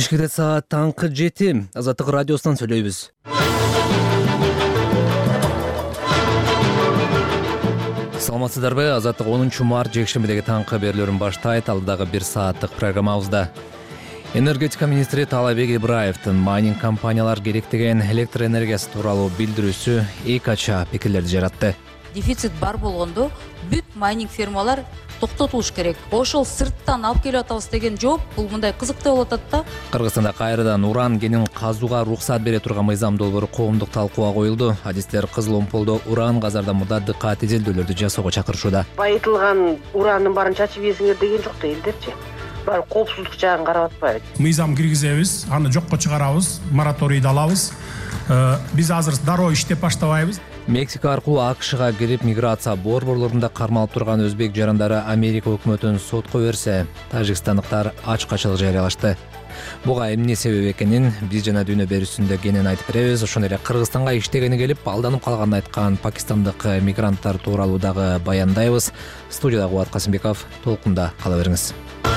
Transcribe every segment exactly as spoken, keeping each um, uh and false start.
Бишкекте саат таңкы жети. Азаттык радиосунан сүйлөйбүз. Саламатсыздарбы? Азаттык онунчу март жекшембидеги таңкы берүүлөрүн баштайт. Алдагы бир сааттык программабызда энергетика министри Таалайбек Ибраевдин майнинг компаниялар керектеген электр энергиясы тууралуу билдирүүсү эки ача пикирлерди жаратты. Дефицит бар болгондо бүт майнинг фермалар токтотулуш керек. Ошол сырттан алып келип атабыз деген жооп бул мындай кызыктуу болуп атат да. Кыргызстанда кайрадан уран кенин казууга уруксат бере турган мыйзам долбоору коомдук талкууга коюлду. Адистер Кызыл Омполдо уран газардан мурда дыкат изилдөөлөрдү жасоого чакырышууда. Байытылган уранын баарын чачып ийесиңер деген жок да элдерчи. Баары коопсуздук жагын карап атпайбы. Мыйзам киргизебиз, аны жокко чыгарабыз, мораторийди алабыз. Биз азыр дароо иштеп баштабайбыз. Мексика аркылуу АКШга кирип миграция борборлорунда кармалып турган өзбек жарандары Америка өкмөтүн сотко берсе, тажикстандыктар ачкачылык жарыялашты. Буга эмне себеп экенин биз жана дүйнө берүүсүндө кенен айтып беребиз. Ошондой эле Кыргызстанга иштегени келип алданып калганын айткан пакистандык мигранттар тууралуу дагы баяндайбыз. Студияда Кубат Касымбеков, толкунда кала бериңиз.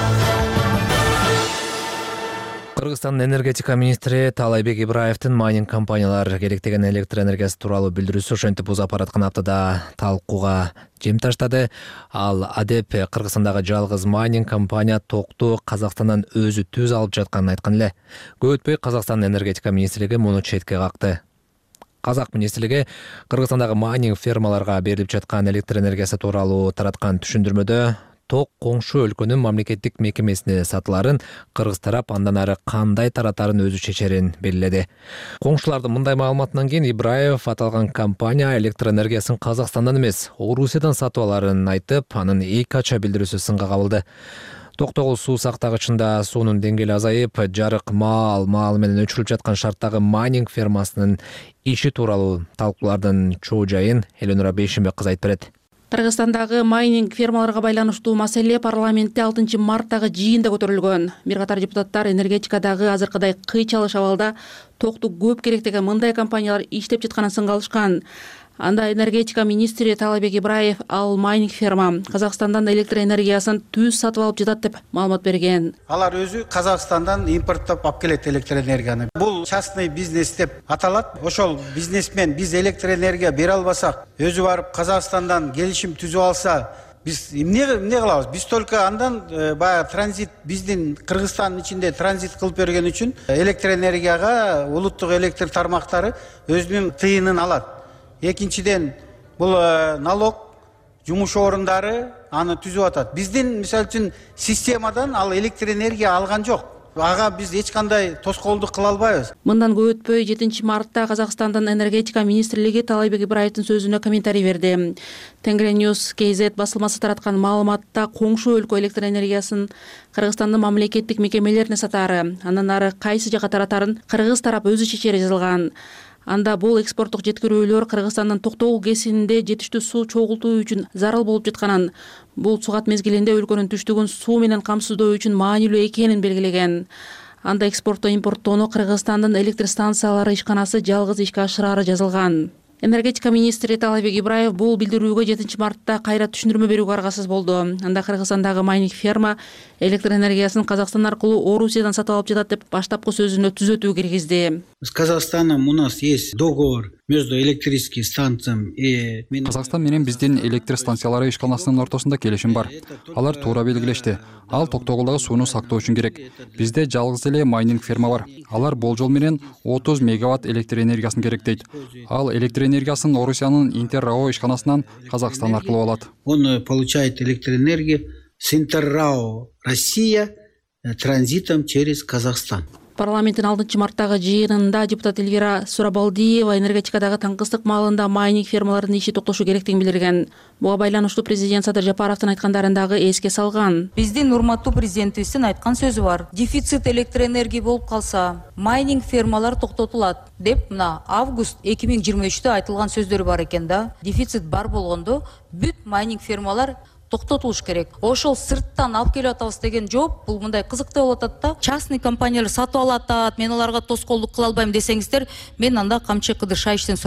Кыргызстандын энергетика министри Таалайбек Ибраевдин майнинг компаниялар керектеген электр энергиясы тууралуу билдирүүсү ошентип узап бараткан аптада талкууга жем таштады. Ал АДЭП Кыргызстандагы жалгыз майнинг компания токту Казакстандан өзү түз алып жатканын айткан эле. Көп өтпөй Казакстандын энергетика министрлиги муну четке какты. Казак министрлиги Кыргызстандагы майнинг фермаларга берилип жаткан электр энергиясы тууралуу тараткан түшүндүрмөдө ток коңшу өлкөнүн мамлекеттик мекемесине сатыларын кыргыз тарап андан ары кандай таратарын өзү чечерин белгиледи. Коңшулардын мындай маалыматынан кийин Ибраев аталган компания электр энергиясын Казакстандан эмес, Орусиядан сатып аларын айтып, анын эки ача билдирүүсү сынга кабылды. Токтогул суу сактагычында суунун деңгээли азайып, жарык маал маал менен өчүрүлүп жаткан шарттагы майнинг фермасынын иши тууралуу талкуулардын чоо жайын Эленора Бейшенбек кыз айтып берет. Кыргызстандагы майнинг фермаларга байланыштуу маселе парламентте алтынчы марттагы жыйында көтөрүлгөн. Бир катар депутаттар энергетикадагы азыркыдай кыйчалыш абалда токту көп керектеген мындай компаниялар иштеп жатканын сынга алышкан. Анда энергетика министри Таалайбек Ибраев ал майнинг ферма Казакстандан электр энергиясын түз сатып алып жатат деп маалымат берген. Алар өзү Казакстандан импорттоп алып келет электр энергияны. Бул частный бизнес деп аталат. Ошол бизнесмен биз электр энергия бере албасак, өзү барып Казакстандан келишим түзүп алса, биз эмне эмне кылабыз? Биз только андан баягы транзит биздин Кыргызстандын ичинде транзит кылып берген үчүн электр энергияга улуттук электр тармактары өзүнүн тыйынын алат. Экинчиден, бул налог, жумуш орундары аны түзүп атат. Биздин мисалы үчүн системадан ал электр энергия алган жок. Ага биз эч кандай тоскоолдук кыла албайбыз. Мындан көп өтпөй жетинчи мартта Казакстандын энергетика министрлиги Таалайбек Ибраевдин сөзүнө комментарий берди. Тенгриньюз кей зет басылмасы тараткан маалыматта коңшу өлкө электр энергиясын Кыргызстандын мамлекеттик мекемелерине сатары, андан ары кайсы жака таратарын Кыргыз тарап өзү чечери жазылган. Анда бул экспорттук жеткирүүлөр Кыргызстандын Токтогул кесининде жетиштүү суу чогултуу үчүн зарыл болуп жатканын, бул сугат мезгилинде өлкөнүн түштүгүн суу менен камсыздоо үчүн маанилүү экенин белгилеген. Анда экспортто импорттоону Кыргызстандын электр станциялары ишканасы жалгыз ишке ашырары жазылган. Энергетика министри Таалайбек Ибраев бул билдирүүгө жетинчи мартта кайра түшүндүрмө берүүгө аргасыз болду. Анда Кыргызстандагы майнинг ферма электр энергиясын Казакстан аркылуу Орусиядан сатып алып жатат деп баштапкы сөзүнө түзөтүү киргизди. С Казахстаном у нас есть договор между электрическим станциям и Казакстан менен биздин электр станциялары ишканасынын ортосунда келишим бар. Алар туура белгилешти. Ал Токтогулдагы сууну сактоо үчүн керек. Бизде жалгыз эле майнинг ферма бар. Алар болжол менен отуз мегаватт электр энергиясын керектейт. Ал электр энергиясын Орусиянын Интеррао ишканасынан Казакстан аркылуу алат. Он получает электроэнергию с Интеррао Россия транзитом через Казахстан. Парламенттин алтынчы марттагы жыйынында депутат Эльвира Сурабалдиева энергетикадагы таңкыстык маалында майнинг фермалардын иши токтошу керектигин билдирген. Буга байланыштуу президент Садыр Жапаровдун айткандарын дагы эске салган. Биздин урматтуу президентибиздин айткан сөзү бар. Дефицит электр энергия болуп калса, майнинг фермалар токтотулат деп мына август эки миң жыйырма үчтө айтылган сөздөрү бар экен да. Дефицит бар болгондо бүт майнинг фермалар токтотулуш керек. Ошол сырттан алып келип атабыз деген жооп бул мындай кызыктуу болуп атат да. Частный компаниялар сатып алып атат, мен аларга тоскоолдук кыла албайм десеңиздер, мен анда камчы кыдыр шайыштен суранам.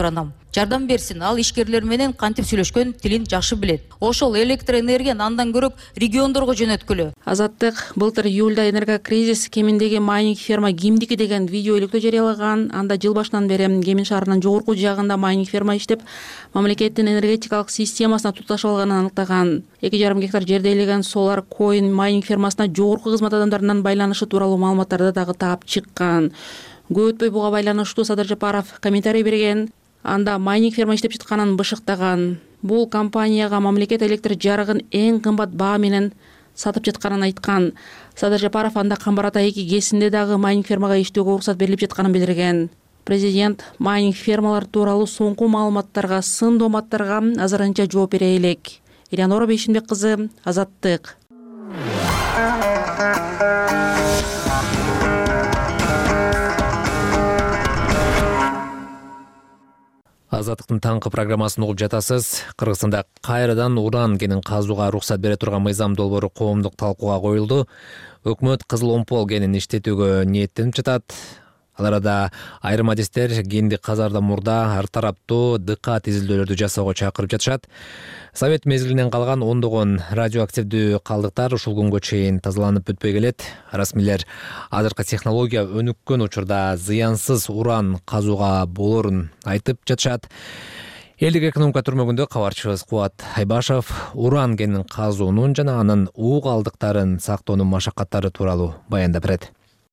жардам берсин. Ал ишкерлер менен кантип сүйлөшкөн тилин жакшы билет. Ошол электр энергияны андан көрөк региондорго жөнөткүлө. Азаттык былтыр июлда энергокризис кеминдеги майнинг ферма кимдики деген видео иликтөө жарыялаган. Анда жыл башынан бери Кемин шаарынын жогорку жагында майнинг ферма иштеп, мамлекеттин энергетикалык системасына туташып алганын аныктаган. эки жарым гектар жерде элеген Solar Coin майнинг фермасына жогорку кызмат адамдарынын байланышы тууралуу маалыматтарды дагы таап чыккан. Көп өтпөй буга байланыштуу Садыр Жапаров комментарий берген. Анда майнинг ферма иштеп жатканын бышыктаган. Бул компанияга мамлекет электр жарыгын эң кымбат баа менен сатып жатканын айткан. Садыр Жапаров анда Камбар Ата эки ГЭСинде дагы майнинг фермага иштөөгө уруксат берилип жатканын билдирген. Президент майнинг фермалар тууралуу соңку маалыматтарга, сын дооматтарга азырынча жооп бере элек. Элеонора Бейшимбек кызы, Азаттык. Азаттыктын таңкы программасын угуп жатасыз. Кыргызстанда кайрадан уран кенин казууга уруксат бере турган мыйзам долбоору коомдук талкууга коюлду. Өкмөт кызыл омпол кенин иштетүүгө ниеттенип жатат. Ал арада айрым адистер кенди казаардан мурда ар тараптуу дыкат изилдөөлөрдү жасоого чакырып жатышат. Совет мезгилинен калган ондогон радиоактивдүү калдыктар ушул күнгө чейин тазаланып бүтпөй келет. Расмийлер азыркы технология өнүккөн учурда зыянсыз уран казууга болорун айтып жатышат. Элдик экономика түрмөгүндө кабарчыбыз Кубат Айбашев уран кенин казуунун жана анын уу калдыктарын сактоонун машакаттары тууралуу баяндап берет.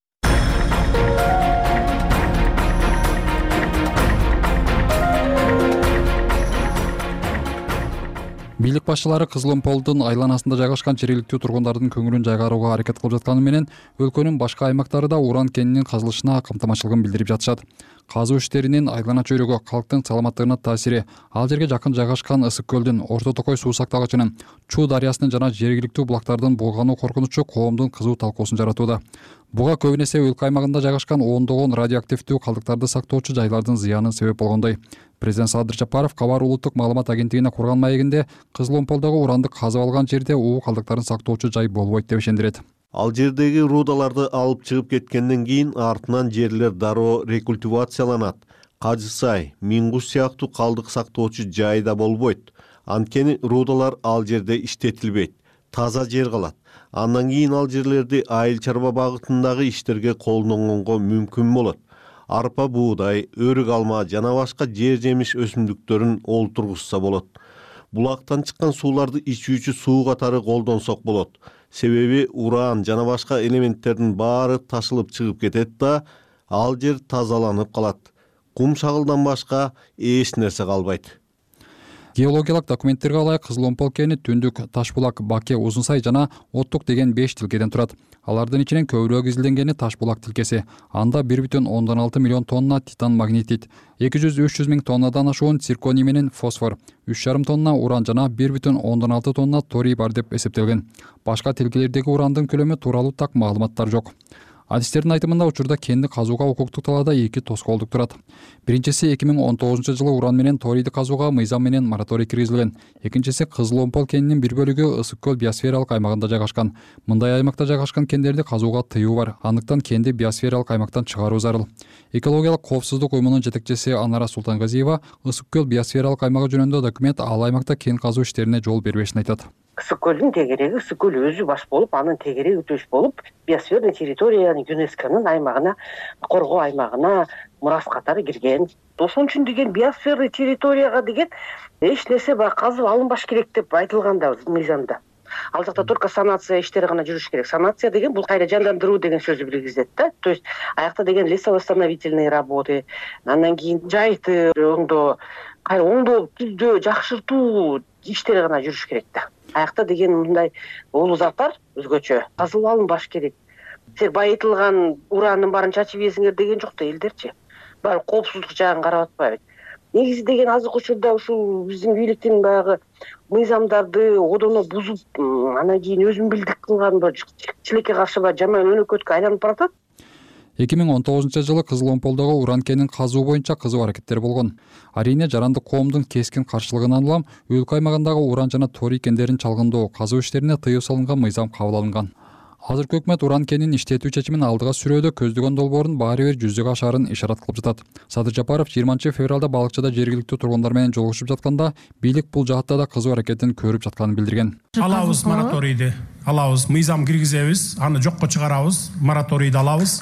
Бийлик башчылары Кызыл омполдун айланасында жайгашкан жергиликтүү тургундардын көңүлүн жайгарууга аракет кылып жатканы менен өлкөнүн башка аймактарында уран кенинин казылышына камтамашчылыгын билдирип жатышат. Казуу иштеринин айлана чөйрөгө калктын саламаттыгына таасири, ал жерге жакын жайгашкан Ысык көлдүн, Орто Токой суу сактагычынын, Чуу дарыясынын жана жергиликтүү булактардын булгануу коркунучу коомдун кызуу талкуусун жаратууда. Буга көбүн эсе өлкө аймагында жайгашкан ондогон радиоактивдүү калдыктарды сактоочу жайлардын зыяны себеп болгондой. Президент Садыр Жапаров Кабар улуттук маалымат агенттигине курган маегинде Кызыл омполдогу уранды казып алган жерде уу калдыктарын сактоочу жай болбойт деп ишендирет. Ал жердеги рудаларды алып чыгып кеткенден кийин артынан жерлер дароо рекультивацияланат. Кажысай, Мингуш сыяктуу калдык сактоочу жай да болбойт. Анткени рудалар ал жерде иштетилбейт. Таза жер калат. Андан кийин ал жерлерди айыл чарба багытындагы иштерге колдонгонго мүмкүн болот. Арпа, буудай, өрүк алма жана башка жер жемиш өсүмдүктөрүн олтургузса болот. Булактан чыккан сууларды ичүүчү суу катары колдонсок болот. Себеби уран жана башка элементтердин баары ташылып чыгып кетет да, ал жер тазаланып калат. Кум шагылдан башка эч нерсе калбайт. Геологиялык документтерге ылайык Кызыл омпол кени Түндүк, Ташбулак, Баке, Узунсай жана Оттук деген беш тилкеден турат. Алардын ичинен көбүрөөк изилденгени Ташбулак тилкеси. Анда бир бүтүн ондон алты миллион тонна титан магнетит, эки жүз үч жүз миң тоннадан ашуун цирконий менен фосфор, үч жарым тонна уран жана бир бүтүн ондон алты тонна торий бар деп эсептелген. Башка тилкелердеги урандын көлөмү тууралуу так маалыматтар жок. Адистердин айтымында учурда кенди казууга укуктук талаада эки тоскоолдук турат. Биринчиси эки миң он тогузунчу жылы уран менен торийди казууга мыйзам менен мораторий киргизилген. Экинчиси Кызыл омпол кенинин бир бөлүгү Ысык көл биосфералык аймагында жайгашкан. Мындай аймакта жайгашкан кендерди казууга тыюу бар. Андыктан кенди биосфералык аймактан чыгаруу зарыл. Экологиялык коопсуздук уюмунун жетекчиси Анара Султангазиева Ысык көл биосфералык аймагы жөнүндө документ ал аймакта кен казуу иштерине жол бербешин айтат. Ысык көлдүн тегереги Ысык көл өзү баш болуп, анын тегереги төш болуп, биосферный территория ЮНЕСКОнун аймагына, коргоо аймагына мурас катары кирген. Ошон үчүн деген биосферный территорияга деген эч нерсе баягы казып алынбаш керек деп айтылган да мыйзамда. Ал жакта только санация иштери гана жүрүш керек. Санация деген бул кайра жандандыруу деген сөздү билгизет да. То есть аякта деген лесовосстановительные работы, андан кийин жайты оңдоо, кайра оңдоо, түздөө, жакшыртуу иштери гана жүрүш керек да. Аякта деген мындай улуу заттар өзгөчө казылып алынбаш керек. Сен байытылган уранын баарын чачып ийесиңер деген жок да элдерчи. Баары коопсуздук жагын карап атпайбы. Негизи деген азыркы учурда ушул биздин бийликтин баягы мыйзамдарды одоно бузуп, анан кийин өзүн билдик кылган бир чилекке каршы жаман өнөкөткө айланып баратат. эки миң он тогузунчу жылы Кызыл омполдогу уран кенин казуу боюнча кызуу аракеттер болгон. Арийне жарандык коомдун кескин каршылыгынан улам өлкө аймагындагы уран жана торий кендерин чалгындоо, казуу иштерине тыюу салынган мыйзам кабыл алынган. Азыркы өкмөт уран кенин иштетүү чечимин алдыга сүрөөдө көздөгөн долбоорун баары бир жүзөгө ашаарын ишарат кылып жатат. Садыр Жапаров жыйырманчы февралда балыкчыда жергиликтүү тургундар менен жолугушуп жатканда бийлик бул жаатта да кызуу аракетин көрүп жатканын билдирген. Алабыз мораторийди, алабыз, мыйзам киргизебиз, аны жокко чыгарабыз, мораторийди алабыз.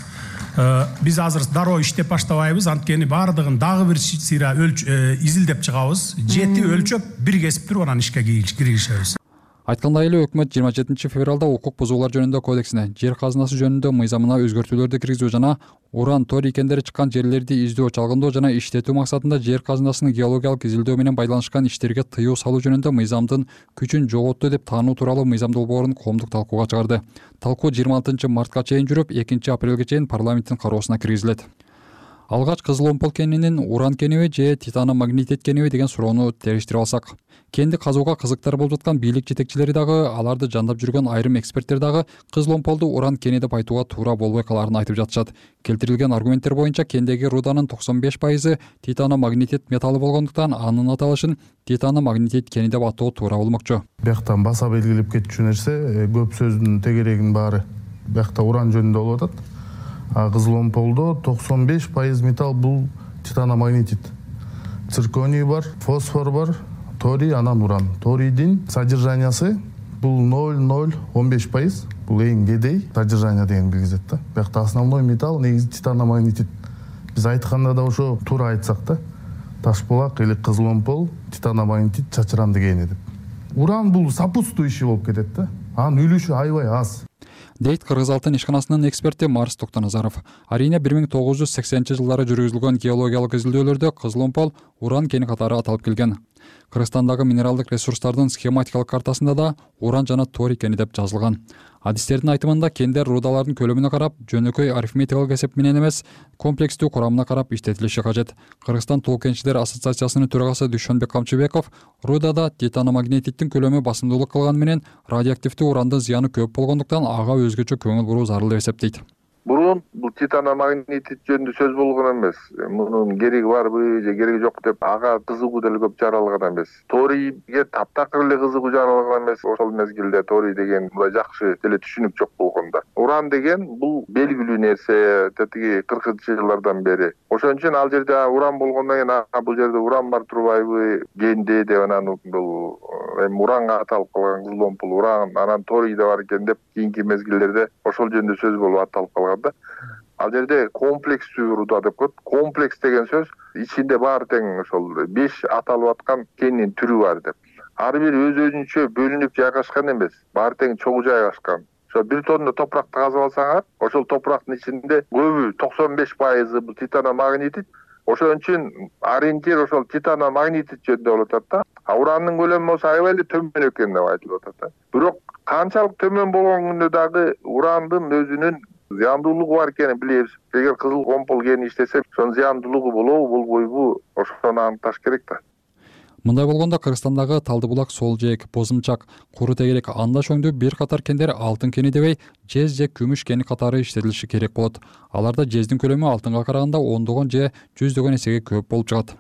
Биз азыр дароо иштеп баштабайбыз, анткени баардыгын дагы бир сыйра изилдеп чыгабыз. Жети өлчөп бир кесип туруп анан ишке киргизебиз. Айткандай эле өкмөт жыйырма жетинчи февралда укук бузуулар жөнүндө кодексине, жер казынасы жөнүндө мыйзамына өзгөртүүлөрдү киргизүү жана уран, торий кендери чыккан жерлерди издөө, чалгындоо жана иштетүү максатында жер казынасынын геологиялык изилдөө менен байланышкан иштерге тыюу салуу жөнүндө мыйзамдын күчүн жоготту деп таануу тууралуу мыйзам долбоорун коомдук талкууга чыгарды. Талкуу жыйырма алтынчы мартка чейин жүрүп, экинчи апрелге чейин парламенттин кароосуна киргизилет. Алгач Кызыл Омпол кенинин уран кениби же титаномагнетит кениби деген суроону териштирип алсак, кенди казууга кызыктар болуп жаткан бийлик жетекчилери дагы, аларды жандап жүргөн айрым эксперттер дагы Кызыл Омполду уран кени деп айтууга туура болбой калаарын айтып жатышат. Келтирилген аргументтер боюнча кендеги руданын токсон беш пайызы титаномагнетит металлы болгондуктан анын аталышын титаномагнетит кени деп атоо туура болмокчу. Бияктан баса белгилеп кетчү нерсе, көп сөздүн тегерегинин баары биякта уран жөнүндө болуп атат. Кызыл Омполдо токсон беш пайыз металл бул титаномагнетит. Цирконий бар, фосфор бар, торий, анан уран. Торийдин содержаниясы бул ноль ноль он беш пайыз. Бул эң кедей содержание деген билгизет да. Биякта основной металл негизи титаномагнетит. Биз айтканда да ошо туура айтсак да, Ташбулак или Кызыл Омпол титаномагнетит чачыранды кени деп. Уран бул сопутствующий болуп кетет да. Анын үлүшү аябай аз. Дейт Кыргыз алтын ишканасынын эксперти Марс Токтоназаров. Арийне бир миң тогуз жүз сексенинчи жылдары жүргүзүлгөн геологиялык изилдөөлөрдө Кызыл Омпол уран кени катары аталып келген. Кыргызстандагы минералдык ресурстардын схематикалык картасында да уран жана торий кени деп жазылган. Адистердин айтымында кендер рудалардын көлөмүнө карап, жөнөкөй арифметикалык эсеп менен эмес, комплекстүү курамына карап иштетилиши кажет. Кыргызстан тоо кенчилер ассоциациясынын төрагасы Дүйшөнбек Камчыбеков рудада титаномагнетиттин көлөмү басымдуулук кылганы менен радиоактивдүү урандын зыяны көп болгондуктан ага өзгөчө көңүл буруу зарыл деп эсептейт. Бурун бул титаномагнетит жөнүндө сөз болгон эмес. Мунун кереги барбы же кереги жок деп ага кызыгуу деле көп жаралган эмес. Торийге таптакыр эле кызыгуу жаралган эмес. Ошол мезгилде торий деген мындай жакшы деле түшүнүк жок болгондо. Уран деген бул белгилүү нерсе, тетиги кыркынчы жылдардан бери. Ошон үчүн ал жерде уран болгондон кийин бул жерде уран бар турбайбы, кенде деп анан бул эми уранга аталып калган Кызыл Омпол уран, анан торий да бар экен деп кийинки мезгилдерде ошол жөнүндө сөз болуп аталып калган. Ал жерде комплекстүү руда деп коет. Комплекс деген сөз ичинде баары тең ошол беш аталып аткан кенинин түрү бар деп. Ар бири өз өзүнчө бөлүнүп жайгашкан эмес, баары тең чогуу жайгашкан. Ошо бир тонна топуракты казып алсаңар, ошол топурактын ичинде көбү токсон беш пайызы бул титаномагнетит. Ошон үчүн ориентир ошол титаномагнетит жөнүндө болуп атат да. А уранын көлөмү болсо аябай эле төмөн экен деп айтылып атат да. Бирок канчалык төмөн болгон күндө дагы урандын өзүнүн зыяндуулугу бар экенин билебиз. Эгер Кызыл Омпол кени иштесе, ошонун зыяндуулугу болобу, болбойбу, ошону аныкташ керек да. Мындай болгондо Кыргызстандагы Талдыбулак, Сол жээк, Бозумчак, Куру тегерек, Андаш өңдүү бир катар кендер алтын кени дебей, жез же күмүш кени катары иштетилиши керек болот. Аларда жездин көлөмү алтынга караганда ондогон же жүздөгөн эсеге көп болуп чыгат.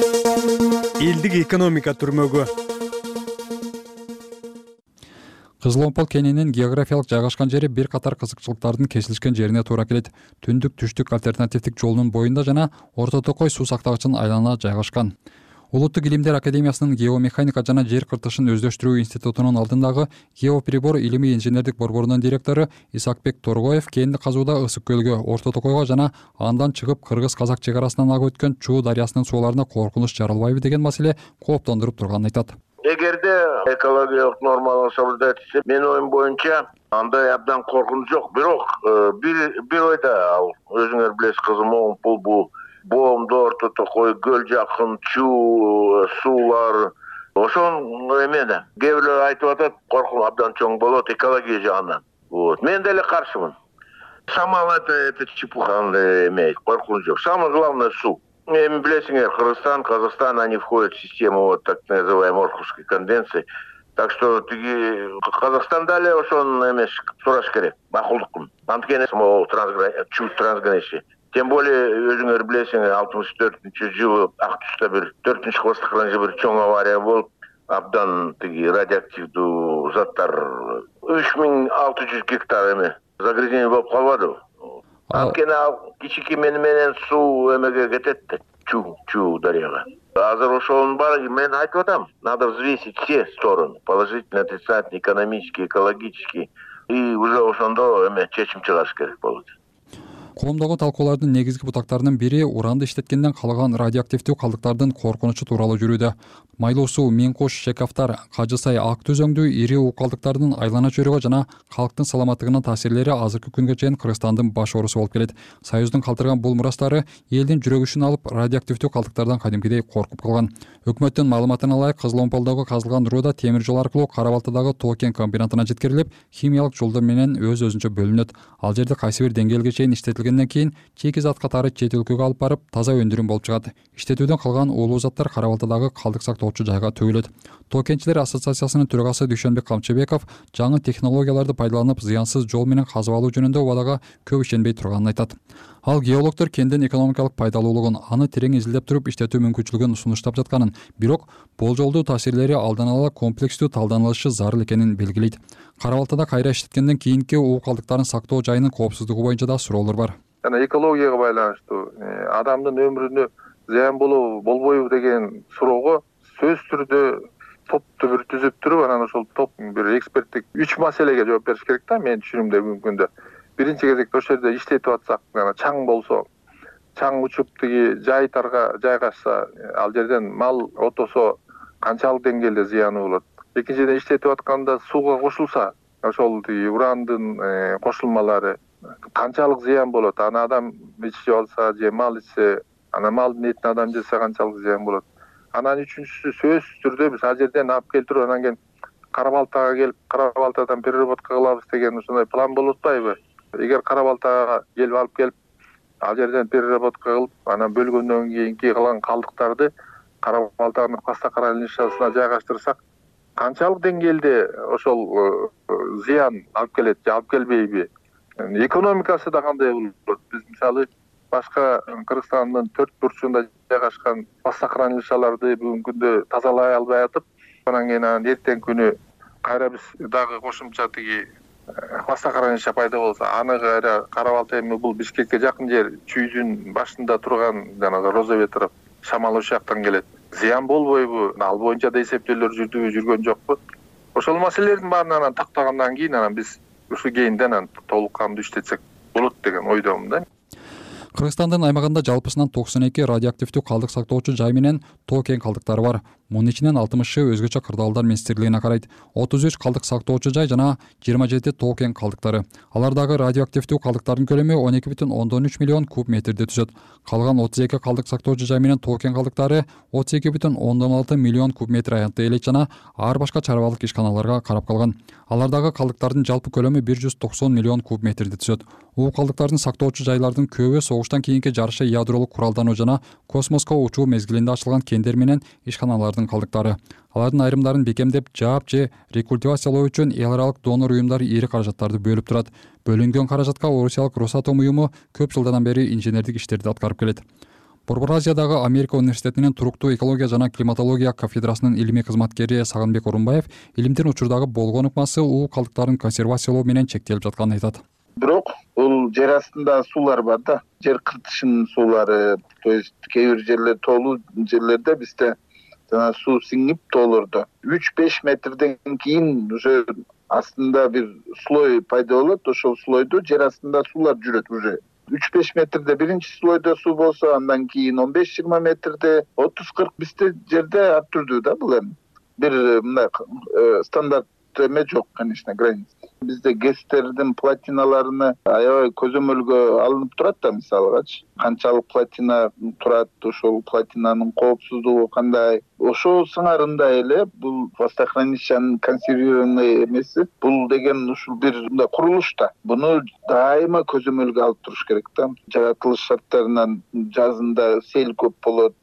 Элдик экономика түрмөгү. Кызыл Омпол кенинин географиялык жайгашкан жери бир катар кызыкчылыктардын кесилишкен жерине туура келет. Түндүк-түштүк альтернативдик жолунун боюнда жана Орто Токой суу сактагычынын айлана жайгашкан. Улуттук илимдер академиясынын геомеханика жана жер кыртышын өздөштүрүү институтунун алдындагы геоприбор илимий инженердик борборунун директору Исакбек Торгоев кенди казууда Ысык көлгө, Орто Токойго жана андан чыгып кыргыз-казак чек арасынан агып өткөн Чуу дарыясынын сууларына коркунуч жаралбайбы деген маселе кооптондуруп турганын айтат. Эгерде экологиялык нормалар соблюдать этсе, менин оюм боюнча андай абдан коркунуч жок. Бирок бир бир ойда ал өзүңөр билесиз, Кызыл Омпол бул Боомдо, Орто Токой, Көл жакын, Чуу суулар. Ошон эме да. Кээ бирлер айтып атат, коркунуч абдан чоң болот экология жагынан. Вот. Мен деле каршымын. Самал это это чепуха, эме, коркунуч жок. Самое главное суу. Эми билесиңер, Кыргызстан, Казакстан, они входят в систему вот так называемой Орхусской конвенции. Так что тиги Казакстанда эле ошонун эмес сураш керек, макулдукун. Анткени могу чуть трансграничный. Тем более өзүңөр билесиңер, алтымыш төртүнчү жылы Ак Түстө бир төртүнчү класстык бир чоң авария болуп, абдан тиги радиоактивдүү заттар үч миң алты жүз гектар эме загрязнение болуп калбадыбы. Анткени ал кичики менен суу эмеге кетет да, Чу, Чу дарыяга. Азыр ошонун баары мен айтып атам, надо взвесить все стороны, положительный, отрицательный, экономический, экологический, и уже ошондо эме чечим чыгарыш керек болот. Коомдогу талкуулардын негизги бутактарынын бири уранды иштеткенден калган радиоактивдүү калдыктардын коркунучу тууралуу жүрүүдө. Майлуу суу, Миң-Куш, Шекафтар, Кажысай, Ак Түзөңдүү ири уу калдыктардын айлана чөйрөгө жана калктын саламаттыгына таасирлери азыркы күнгө чейин Кыргызстандын баш оорусу болуп келет. Союздун калтырган бул мурастары элдин жүрөгүшүн алып, радиоактивдүү калдыктардан кадимкидей коркуп калган. Өкмөттүн маалыматына ылайык, Кызыл Омполдогу казылган рууда темир жол аркылуу Кара Балтадагы Тоо-Кен комбинатына жеткирилип, химиялык жолдор менен өз-өзүнчө бөлүнөт. Ал жерде кайсы бир деңгээлге чейин иштетилгенден кийин чийки зат катары чет өлкөгө алып барып, таза өндүрүм болуп чыгат. Иштетүүдөн калган уулуу заттар Кара Балтадагы калдык сактоочу жайга төгүлөт. Тоо-Кенчилер ассоциациясынын төрагасы Дүйшөнбек Камчыбеков жаңы технологияларды пайдаланып, зыянсыз жол менен казып алуу жөнүндө убадага көп ишенбей турганын айтат. Ал геологдор кендин экономикалык пайдалуулугун, аны терең изилдеп туруп иштетүү мүмкүнчүлүгүн сунуштап жатканын, бирок болжолдуу таасирлери алдан ала комплекстүү талданылышы зарыл экенин белгилейт. Кара Балтада кайра иштеткенден кийинки уу калдыктарын сактоо жайынын коопсуздугу боюнча да суроолор бар. Жана экологияга байланыштуу адамдын өмүрүнө зыян болобу, болбойбу деген суроого сөзсүз түрдө топту бир түзүп туруп, анан ошол топ бир эксперттик үч маселеге жооп бериш керек да, менин түшүнүмдө бүгүнгүндө. Биринчи кезекте ошол жерде иштетип атсак, чаң болсо, чаң учуп тиги жайыттарга жайгашса, ал жерден мал отосо канчалык деңгээлде зыяны болот. Экинчиден иштетип атканда сууга кошулса, ошол тиги урандын кошулмалары канчалык зыян болот. Аны адам ичип алса же мал ичсе, ана малдын этин адам жесе канчалык зыян болот. Анан үчүнчүсү сөзсүз түрдө биз ал жерден алып келтирип, анан кийин Кара Балтага келип, Кара Балтадан переработка кылабыз деген ошондой план болуп атпайбы? Эгер Кара Балтага келип алып келип, ал жерден переработка кылып, анан бөлгөндөн кийинки калган калдыктарды Кара Балтанын хвостохранилищесине жайгаштырсак, канчалык деңгээлде ошол зыян алып келет же алып келбейби? Экономикасы да кандай болот? Биз мисалы башка Кыргызстандын төрт бурчунда жайгашкан хвостохранилищаларды бүгүнкү күндө тазалай албай атып, анан кийин анан эртең күнү кайра биз дагы кошумча тиги хвостохранилище пайда болсо, аны кайра Кара Балта эми бул Бишкекке жакын жер, Чүйдүн башында турган жанагы Розоветров шамал ошол жактан келет. Зыян болбойбу? Ал боюнча да эсептөөлөр жүрдүбү, жүргөн жокпу? Ошол маселелердин баарын анан тактагандан кийин анан биз ушу кийинден анан толук кандуу иштетсек болот деген ойдомун да. Кыргызстандын аймагында жалпысынан токсон эки радиоактивдүү калдык сактоочу жай менен Тоо-Кен калдыктары бар. Мунун ичинен алтымышы өзгөчө кырдаалдар министрлигине карайт. отуз үч калдык сактоочу жай жана жыйырма жети Тоо-Кен калдыктары. Алардагы радиоактивдүү калдыктардын көлөмү он эки бүтүн ондон үч миллион куб метрди түзөт. Калган отуз эки калдык сактоочу жай менен Тоо-Кен калдыктары отуз эки бүтүн ондон алты миллион куб метр аянтты элек жана ар башка чарбалык ишканаларга карап калган. Алардагы калдыктардын жалпы көлөмү бир жүз токсон миллион куб метрди түзөт. Уу калдыктардын сактоочу жайлардын көбү согуштан кийинки жарыша ядролук куралдануу жана космоско учуу мезгилинде ачылган кендер менен ишканалардын калдыктары. Алардын айрымдарын бекемдеп, жаап же рекультивациялоо үчүн эл аралык донор уюмдар ири каражаттарды бөлүп турат. Бөлүнгөн каражатка орусиялык Росатом уюму көп жылдан бери инженердик иштерди аткарып келет. Борбор Азиядагы Америка университетинин туруктуу экология жана климатология кафедрасынын илимий кызматкери Сагынбек Орунбаев илимдин учурдагы болгон ыкмасы уу калдыктарын консервациялоо менен чектелип жатканын айтат. Бирок бул жер астында суулар бар да, жер кыртышынын суулары, то есть кээ бир жерлер тоолуу жерлерде бизде жана суу сиңип тоолордо үч беш метрден кийин уже астында бир слой пайда болот. Ошол слойдо жер астында суулар жүрөт уже. үч беш метрде биринчи слойдо суу болсо, андан кийин он беш жыйырма метрде, отуз кырк бизде жерде ар түрдүү да бул эми. Бир мындай стандарт эме жок, конечно, граница. Бизде гэстердин платиналарыны аябай көзөмөлгө алынып турат да, мисалыгачы. Канчалык платина турат, ошол платинанын коопсуздугу кандай. Ошол сыңарында эле бул хвостохранилищенин консервированный эмеси, бул деген ушул бир мындай курулуш да. Буну дайыма көзөмөлгө алып туруш керек да. Жаратылыш шарттарынан жазында сел көп болот,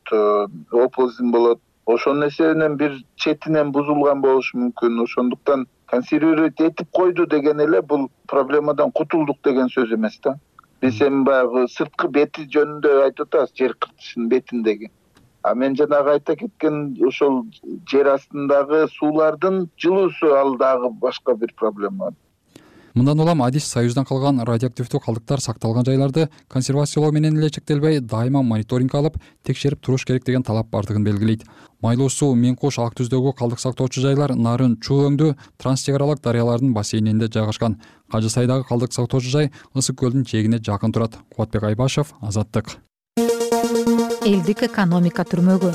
оползин болот. Ошол нерсенин бир четинен бузулган болушу мүмкүн. Ошондуктан консервировать этип койду деген эле бул проблемадан кутулдук деген сөз эмес да. Биз эми баягы сырткы бети жөнүндө айтып атабыз, жер кыртышынын бетиндеги. А мен жанагы айта кеткен ошол жер астындагы суулардын жылуусу ал дагы башка бир проблема. Мындан улам адис Союздан калган радиоактивдүү калдыктар сакталган жайларды консервациялоо менен эле чектелбей, дайыма мониторинг алып, текшерип туруш керек деген талап бардыгын белгилейт. Майлуу суу, Мен Кош, Ак Түздөгү калдык сактоочу жайлар Нарын, Чуу өңдүү транс чек аралык дарыялардын бассейнинде жайгашкан. Кажы Сайдагы калдык сактоочу жай Ысык көлдүн чегине жакын турат. Кубатбек Айбашев, Азаттык. Элдик экономика түрмөгү.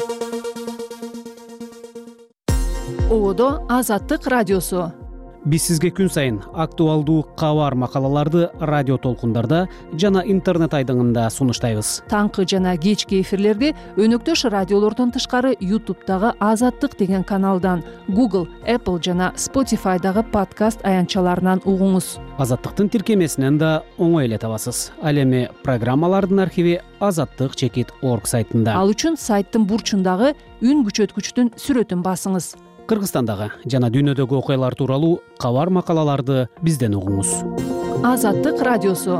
Одо Азаттык радиосу. Биз сизге күн сайын актуалдуу кабар макалаларды радио толкундарда жана интернет айдыңында сунуштайбыз. Таңкы жана кечки эфирлерди өнөктөш радиолордон тышкары YouTube'дагы Азаттык деген каналдан, Google, Apple жана Spotify'дагы подкаст аянтчаларынан угуңуз. Азаттыктын тиркемесинен да оңой эле табасыз. Ал эми программалардын архиви азаттык чекит орг сайтында. Ал үчүн сайттын бурчундагы үн күчөткүчтүн сүрөтүн басыңыз. Кыргызстандагы жана дүйнөдөгү окуялар тууралуу кабар макалаларды бизден угуңуз. Азаттык радиосу.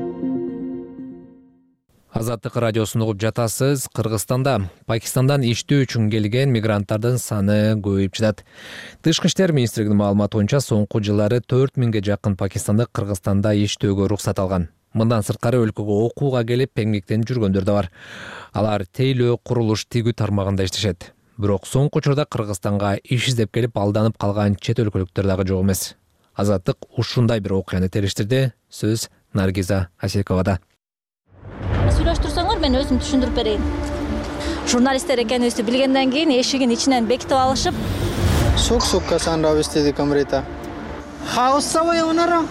Азаттык радиосун угуп жатасыз. Кыргызстанда Пакистандан иштөө үчүн келген мигранттардын саны көбөйүп жатат. Тышкы иштер министрлигинин маалыматы боюнча соңку жылдары төрт миңге жакын пакистандык Кыргызстанда иштөөгө уруксат алган. Мындан сырткары өлкөгө окууга келип эмгектенип жүргөндөр да бар. Алар тейлөө, курулуш, тигүү тармагында иштешет. Бирок соңку учурда Кыргызстанга иш издеп келип алданып калган чет өлкөлүктөр дагы жок эмес. Азаттык ушундай бир окуяны териштирди. Сөз Наргиза Асековада. Сүйлөштүрсөңөр мен өзүм түшүндүрүп берейин. Журналисттер экенибизди билгенден кийин эшигин ичинен бекитип алышып, сук-сукка санравистеди камрита. Хаусавай онара.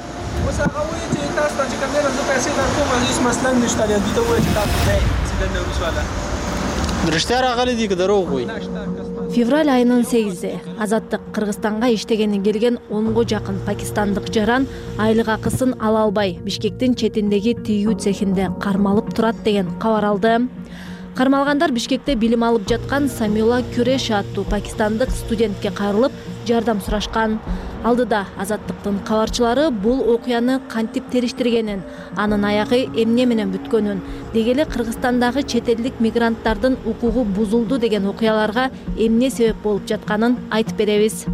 Февраль айынын сегизи Азаттык Кыргызстанга иштегени келген онго жакын пакистандык жаран айлык акысын ала албай Бишкектин четиндеги тигүү цехинде кармалып турат деген кабар алды. Кармалгандар Бишкекте билим алып жаткан Самила Күреш аттуу пакистандык студентке кайрылып жардам сурашкан. Алдыда Азаттыктын кабарчылары бул окуяны кантип териштиргенин, анын аягы эмне менен бүткөнүн, деги эле Кыргызстандагы чет элдик мигранттардын укугу бузулду деген окуяларга эмне себеп болуп жатканын айтып беребиз.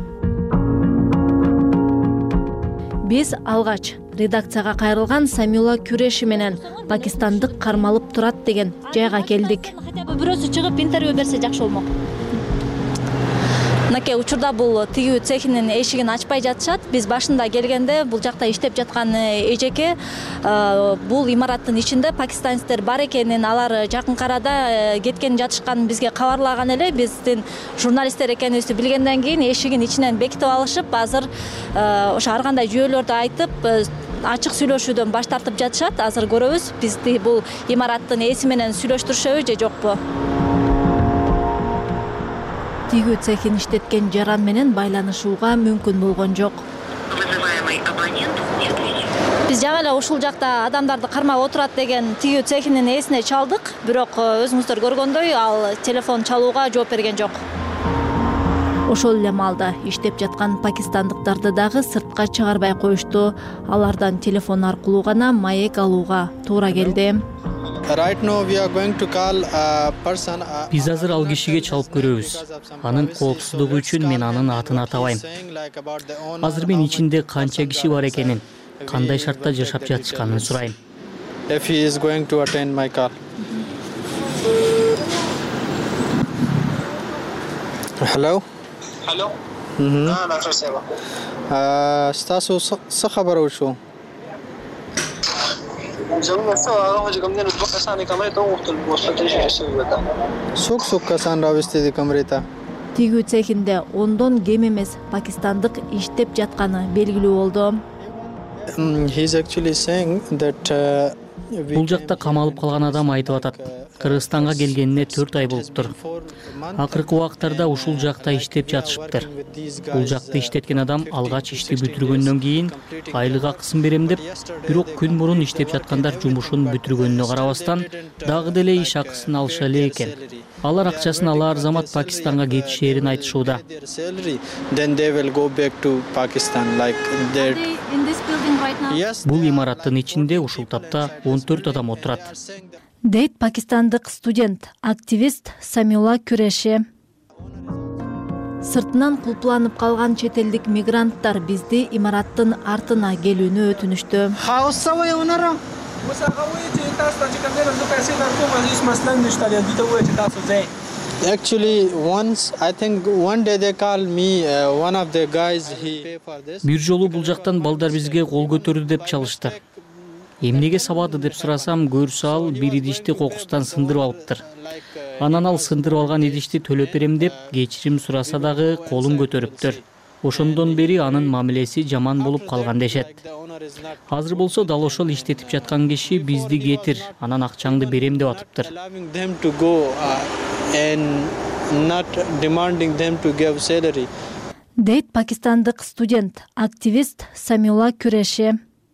Биз алгач редакцияга кайрылган Самила Күреши менен пакистандык кармалып турат деген жайга келдик. Бирөөсү чыгып интервью берсе жакшы болмок. Наке учурда бул тигүү цехинин эшигин ачпай жатышат. Биз башында келгенде бул жакта иштеп жаткан эжеке бул имараттын ичинде пакистанецтер бар экенин, алар жакынкы арада кеткен жатышканын бизге кабарлаган эле. Биздин журналисттер экенибизди билгенден кийин эшигин ичинен бекитип алышып, азыр ошо ар кандай жүйөлөрдү айтып ачык сүйлөшүүдөн баш тартып жатышат. Азыр көрөбүз, бизди бул имараттын ээси менен сүйлөштүрүшөбү же жокпу. Тигүү цехин иштеткен жаран менен байланышууга мүмкүн болгон жок. Биз жаңы эле ушул жакта адамдарды кармап отурат деген тигүү цехинин ээсине чалдык, бирок өзүңүздөр көргөндөй ал телефон чалууга жооп берген жок. Ошол эле маалда иштеп жаткан пакистандыктарды дагы сыртка чыгарбай коюшту. Алардан телефон аркылуу гана маек алууга туура келди. Биз азыр ал кишиге чалып көрөбүз. Анын коопсуздугу үчүн мен анын атын атабайм. Азыр мен ичинде канча киши бар экенин, кандай шартта жашап жатышканын сурайм. Hello. Hello. Ah, Doctor Seva. Ah, стасу сы хабар ушу. Сук-сукка санравистеди камрита. Тигүү цехинде ондон кем эмес пакистандык иштеп жатканы белгилүү болду. He's actually saying that Бул жакта камалып калган адам айтып атат. Кыргызстанга келгенине төрт ай болуптур. Акыркы убактарда ушул жакта иштеп жатышыптыр. Бул жакта иштеткен адам алгач ишти бүтүргөндөн кийин айлык акысын берем деп, бирок күн мурун иштеп жаткандар жумушун бүтүргөнүнө карабастан дагы деле иш акысын алыша эле экен. Алар акчасын алар замат Пакистанга кетишээрин айтышууда. Бул имараттын ичинде ушул тапта он төрт адам отурат. дейт пакистандык студент активист Самила Күреши. Сыртынан кулпланып калган чет элдик мигранттар бизди имараттын артына келүүнү өтүнүштү. Actually, once I think one day they called me. Uh, one of the guys he paid for this. Бир жолу бул жактан балдар бизге кол көтөрдү деп чалышты. Эмнеге сабады деп сурасам, көрсө ал бир идишти кокустан сындырып алыптыр. Анан ал сындырып алган идишти төлөп берем деп кечирим сураса дагы колун көтөрүптүр. Ошондон бери анын мамилеси жаман болуп калган дешет. Азыр болсо дал ошол иштетип жаткан киши бизди кетир, анан акчаңды берем деп атыптыр. Дейт пакистандык студент активист Самила Күреши.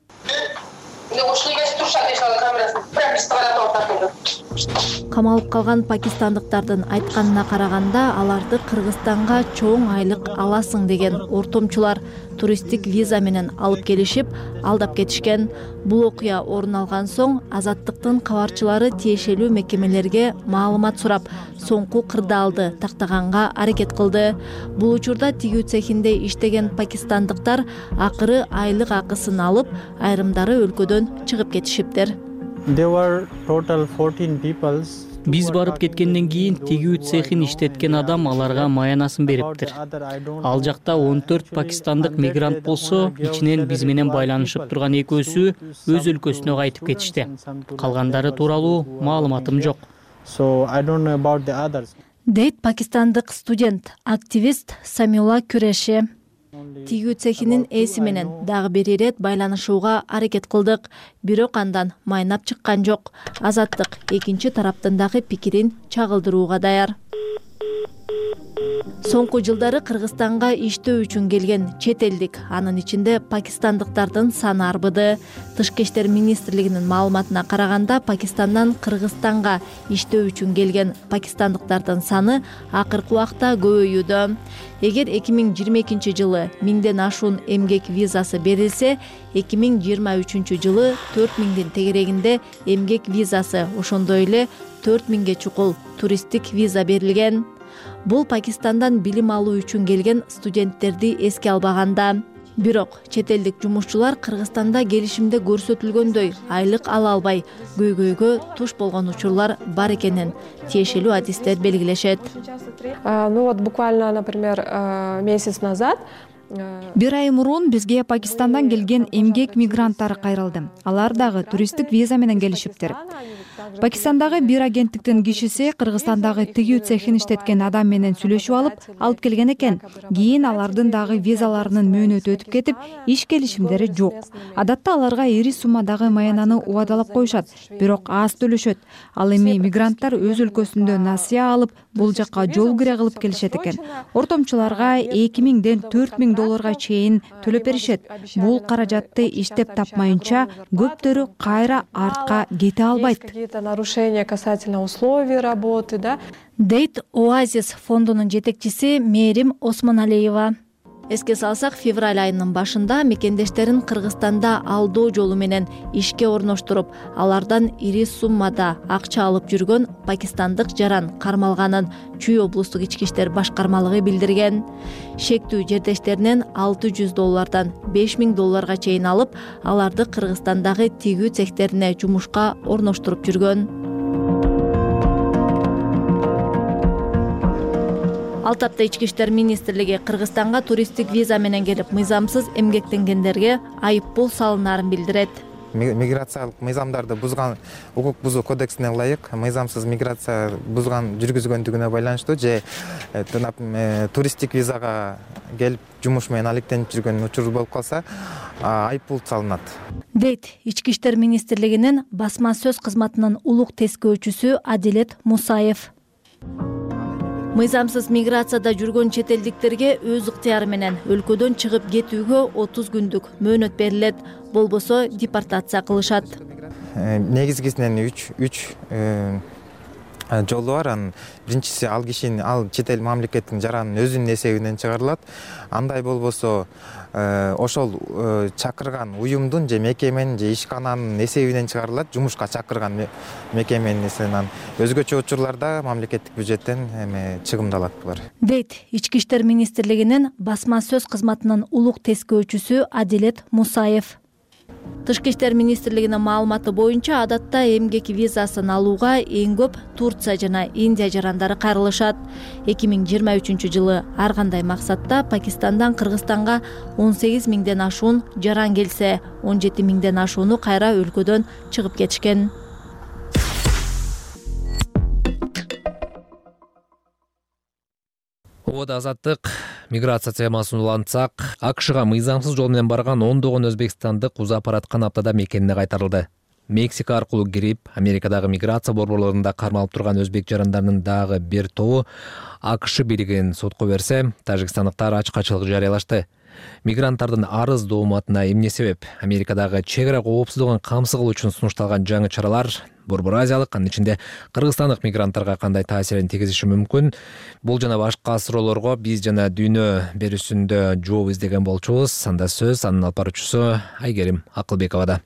Камалып калган пакистандыктардын айтканына караганда, аларды Кыргызстанга чоң айлык аласың деген ортомчулар туристтик виза менен алып келишип, алдап кетишкен. Бул окуя орун алган соң Азаттыктын кабарчылары тиешелүү мекемелерге маалымат сурап, соңку кырдаалды тактаганга аракет кылды. Бул учурда тигүү цехинде иштеген пакистандыктар акыры айлык акысын алып, айрымдары өлкөдөн чыгып кетишиптир. There were total fourteen people. Биз барып кеткенден кийин тигүү цехин иштеткен адам аларга маянасын бериптир. Ал жакта он төрт пакистандык мигрант болсо, ичинен биз менен байланышып турган экөөсү өз өлкөсүнө кайтып кетишти. Калгандары тууралуу маалыматым жок. So I don't know about the others. Дейт пакистандык студент активист Самила Күреши. Тигүү цехинин ээси менен дагы бир ирет байланышууга аракет кылдык, бирок андан майнап чыккан жок. Азаттык экинчи тараптын дагы пикирин чагылдырууга даяр. Соңку жылдары Кыргызстанга иштөө үчүн келген чет элдик, анын ичинде пакистандыктардын саны арбыды. Тышкы иштер министрлигинин маалыматына караганда, Пакистандан Кыргызстанга иштөө үчүн келген пакистандыктардын саны акыркы убакта көбөйүүдө. Эгер эки миң жыйырма экинчи жылы миңден ашуун эмгек визасы берилсе, эки миң жыйырма үчүнчү жылы төрт миңдин тегерегинде эмгек визасы, ошондой эле төрт миңге чукул туристтик виза берилген. Бул Пакистандан билим алуу үчүн келген студенттерди эске албаганда. Бирок чет элдик жумушчулар Кыргызстанда келишимде көрсөтүлгөндөй айлык ала албай, көйгөйгө туш болгон учурлар бар экенин тиешелүү адистер белгилешет. Ну вот буквально, например, месяц назад Бир ай мурун бизге Пакистандан келген эмгек мигранттары кайрылды. Алар дагы туристтик виза менен келишиптир. Пакистандагы бир агенттиктин кишиси Кыргызстандагы тигүү цехин иштеткен адам менен сүйлөшүп алып, алып келген экен. Кийин алардын дагы визаларынын мөөнөтү өтүп кетип, иш келишимдери жок. Адатта аларга ири суммадагы маянаны убадалап коюшат, бирок аз төлөшөт. Ал эми мигранттар өз өлкөсүндө насыя алып, бул жакка жол кире кылып келишет экен. Ортомчуларга эки миңден төрт миң долларга чейин төлөп беришет. Бул каражатты иштеп тапмайынча көптөрү кайра артка кете албайт. Нарушения касательно условий работы, да? Дейт Оазис фондунун жетекчиси Мерим Осмоналиева. Эске салсак, февраль айынын башында мекендештерин Кыргызстанда алдоо жолу менен ишке орноштуруп, алардан ири суммада акча алып жүргөн пакистандык жаран кармалганын Чүй облустук ички иштер башкармалыгы билдирген. Шектүү жердештеринен алты жүз доллардан беш миң долларга чейин алып, аларды Кыргызстандагы тигүү цехтерине жумушка орноштуруп жүргөн. Ал тапта ички иштер министрлиги Кыргызстанга туристтик виза менен келип, мыйзамсыз эмгектенгендерге айып пул салынаарын билдирет. Миграциялык мыйзамдарды бузган, укук бузуу кодексине ылайык мыйзамсыз миграция бузган жүргүзгөндүгүнө байланыштуу же туристтик визага келип жумуш менен алектенип жүргөн учур болуп калса, айып пул салынат. Дейт ички иштер министрлигинин басма сөз кызматынын улук тескөөчүсү Адилет Мусаев. Мыйзамсыз миграцияда жүргөн чет элдиктерге өз ыктыяры менен өлкөдөн чыгып кетүүгө отуз күндүк мөөнөт берилет, болбосо депортация кылышат. Негизгисинен үч жолу бар. Анын биринчиси ал кишинин ал чет эл мамлекеттин жаранын өзүнүн эсебинен чыгарылат. Андай болбосо ошол чакырган уюмдун же мекеменин же ишкананын эсебинен чыгарылат, жумушка чакырган мекеменин эсебинен. Өзгөчө учурларда мамлекеттик бюджеттен эме чыгымдалат булар. Дейт Ички иштер министрлигинин басма сөз кызматынын улук тескөөчүсү Адилет Мусаев. Тышкы иштер министрлигинин маалыматы боюнча адатта эмгек визасын алууга эң көп Турция жана Индия жарандары кайрылышат. эки миң жыйырма үчүнчү жылы ар кандай максатта Пакистандан Кыргызстанга он сегиз миңден ашуун жаран келсе, он жети миңден ашууну кайра өлкөдөн чыгып кетишкен. Обода азаттык миграция темасын улантсак, АКШга мыйзамсыз жол менен барган ондогон өзбекстандык уза апараткан аптада мекенине кайтарылды. Мексика аркылуу кирип, Америкадагы миграция борборлорунда кармалып турган өзбек жарандарынын дагы бир тобу АКШ бийлигин сотко берсе, тажикстандыктар ачкачылык жарыялашты. Мигранттардын арыз дооматына эмне себеп? Америкадагы чек ара коопсуздугун камсыз кылуу үчүн сунушталган жаңы чаралар Борбор Азиялык, анын ичинде кыргызстандык мигранттарга кандай таасирин тийгизиши мүмкүн? Бул жана башка суроолорго биз жана дүйнө берүүсүндө жооп издеген болчубуз. Анда сөз анын алып баруучусу Айгерим Акылбековада.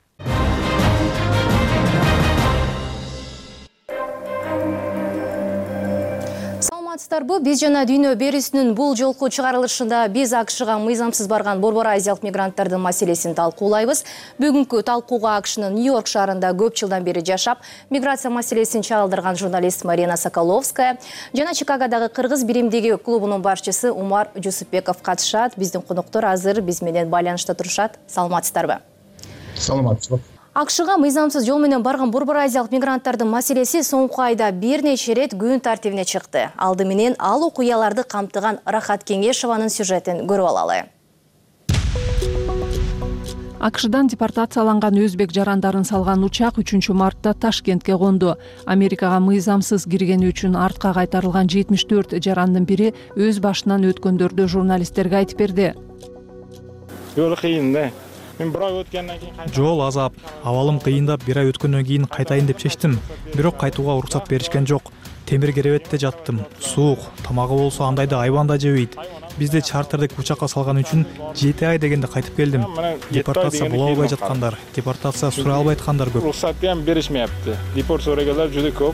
Саламатсыздарбы? Биз жана дүйнө берүүсүнүн бул жолку чыгарылышында биз АКШга мыйзамсыз барган Борбор Азиялык мигранттардын маселесин талкуулайбыз. Бүгүнкү талкууга АКШнын Нью-Йорк шаарында көп жылдан бери жашап, миграция маселесин чагылдырган журналист Марина Соколовская жана Чикагодагы кыргыз биримдиги клубунун башчысы Умар Жусупбеков катышат. Биздин коноктор азыр биз менен байланышта турушат. Саламатсыздарбы? Саламатсызбы. АКШга мыйзамсыз жол менен барган Борбор Азиялык мигранттардын маселеси соңку айда бир нече ирет күн тартибине чыкты. Алды менен ал окуяларды камтыган Рахат Кеңешованын сюжетин көрүп алалы. АКШдан депортацияланган өзбек жарандарын салган учак үчүнчү мартта Ташкентке конду. Америкага мыйзамсыз киргени үчүн артка кайтарылган жетимиш төрт жарандын бири өз башынан өткөндөрдү журналисттерге айтып берди. Жол кыйын да. Мен бир ай өткөндөн кийин жол азап, абалым кыйындап бир ай өткөндөн кийин кайтайын деп чечтим. Бирок кайтууга уруксат беришкен жок. Темир керебетте жаттым. Суук, тамагы болсо андайды айбан да жебейт. Бизди чартердик учакка салган үчүн жети ай дегенде кайтып келдим. Депортация боло албай жаткандар, депортация сурай албай аткандар көп. Уруксатты ham беришмейапты. Депорт сурагандар juda көп.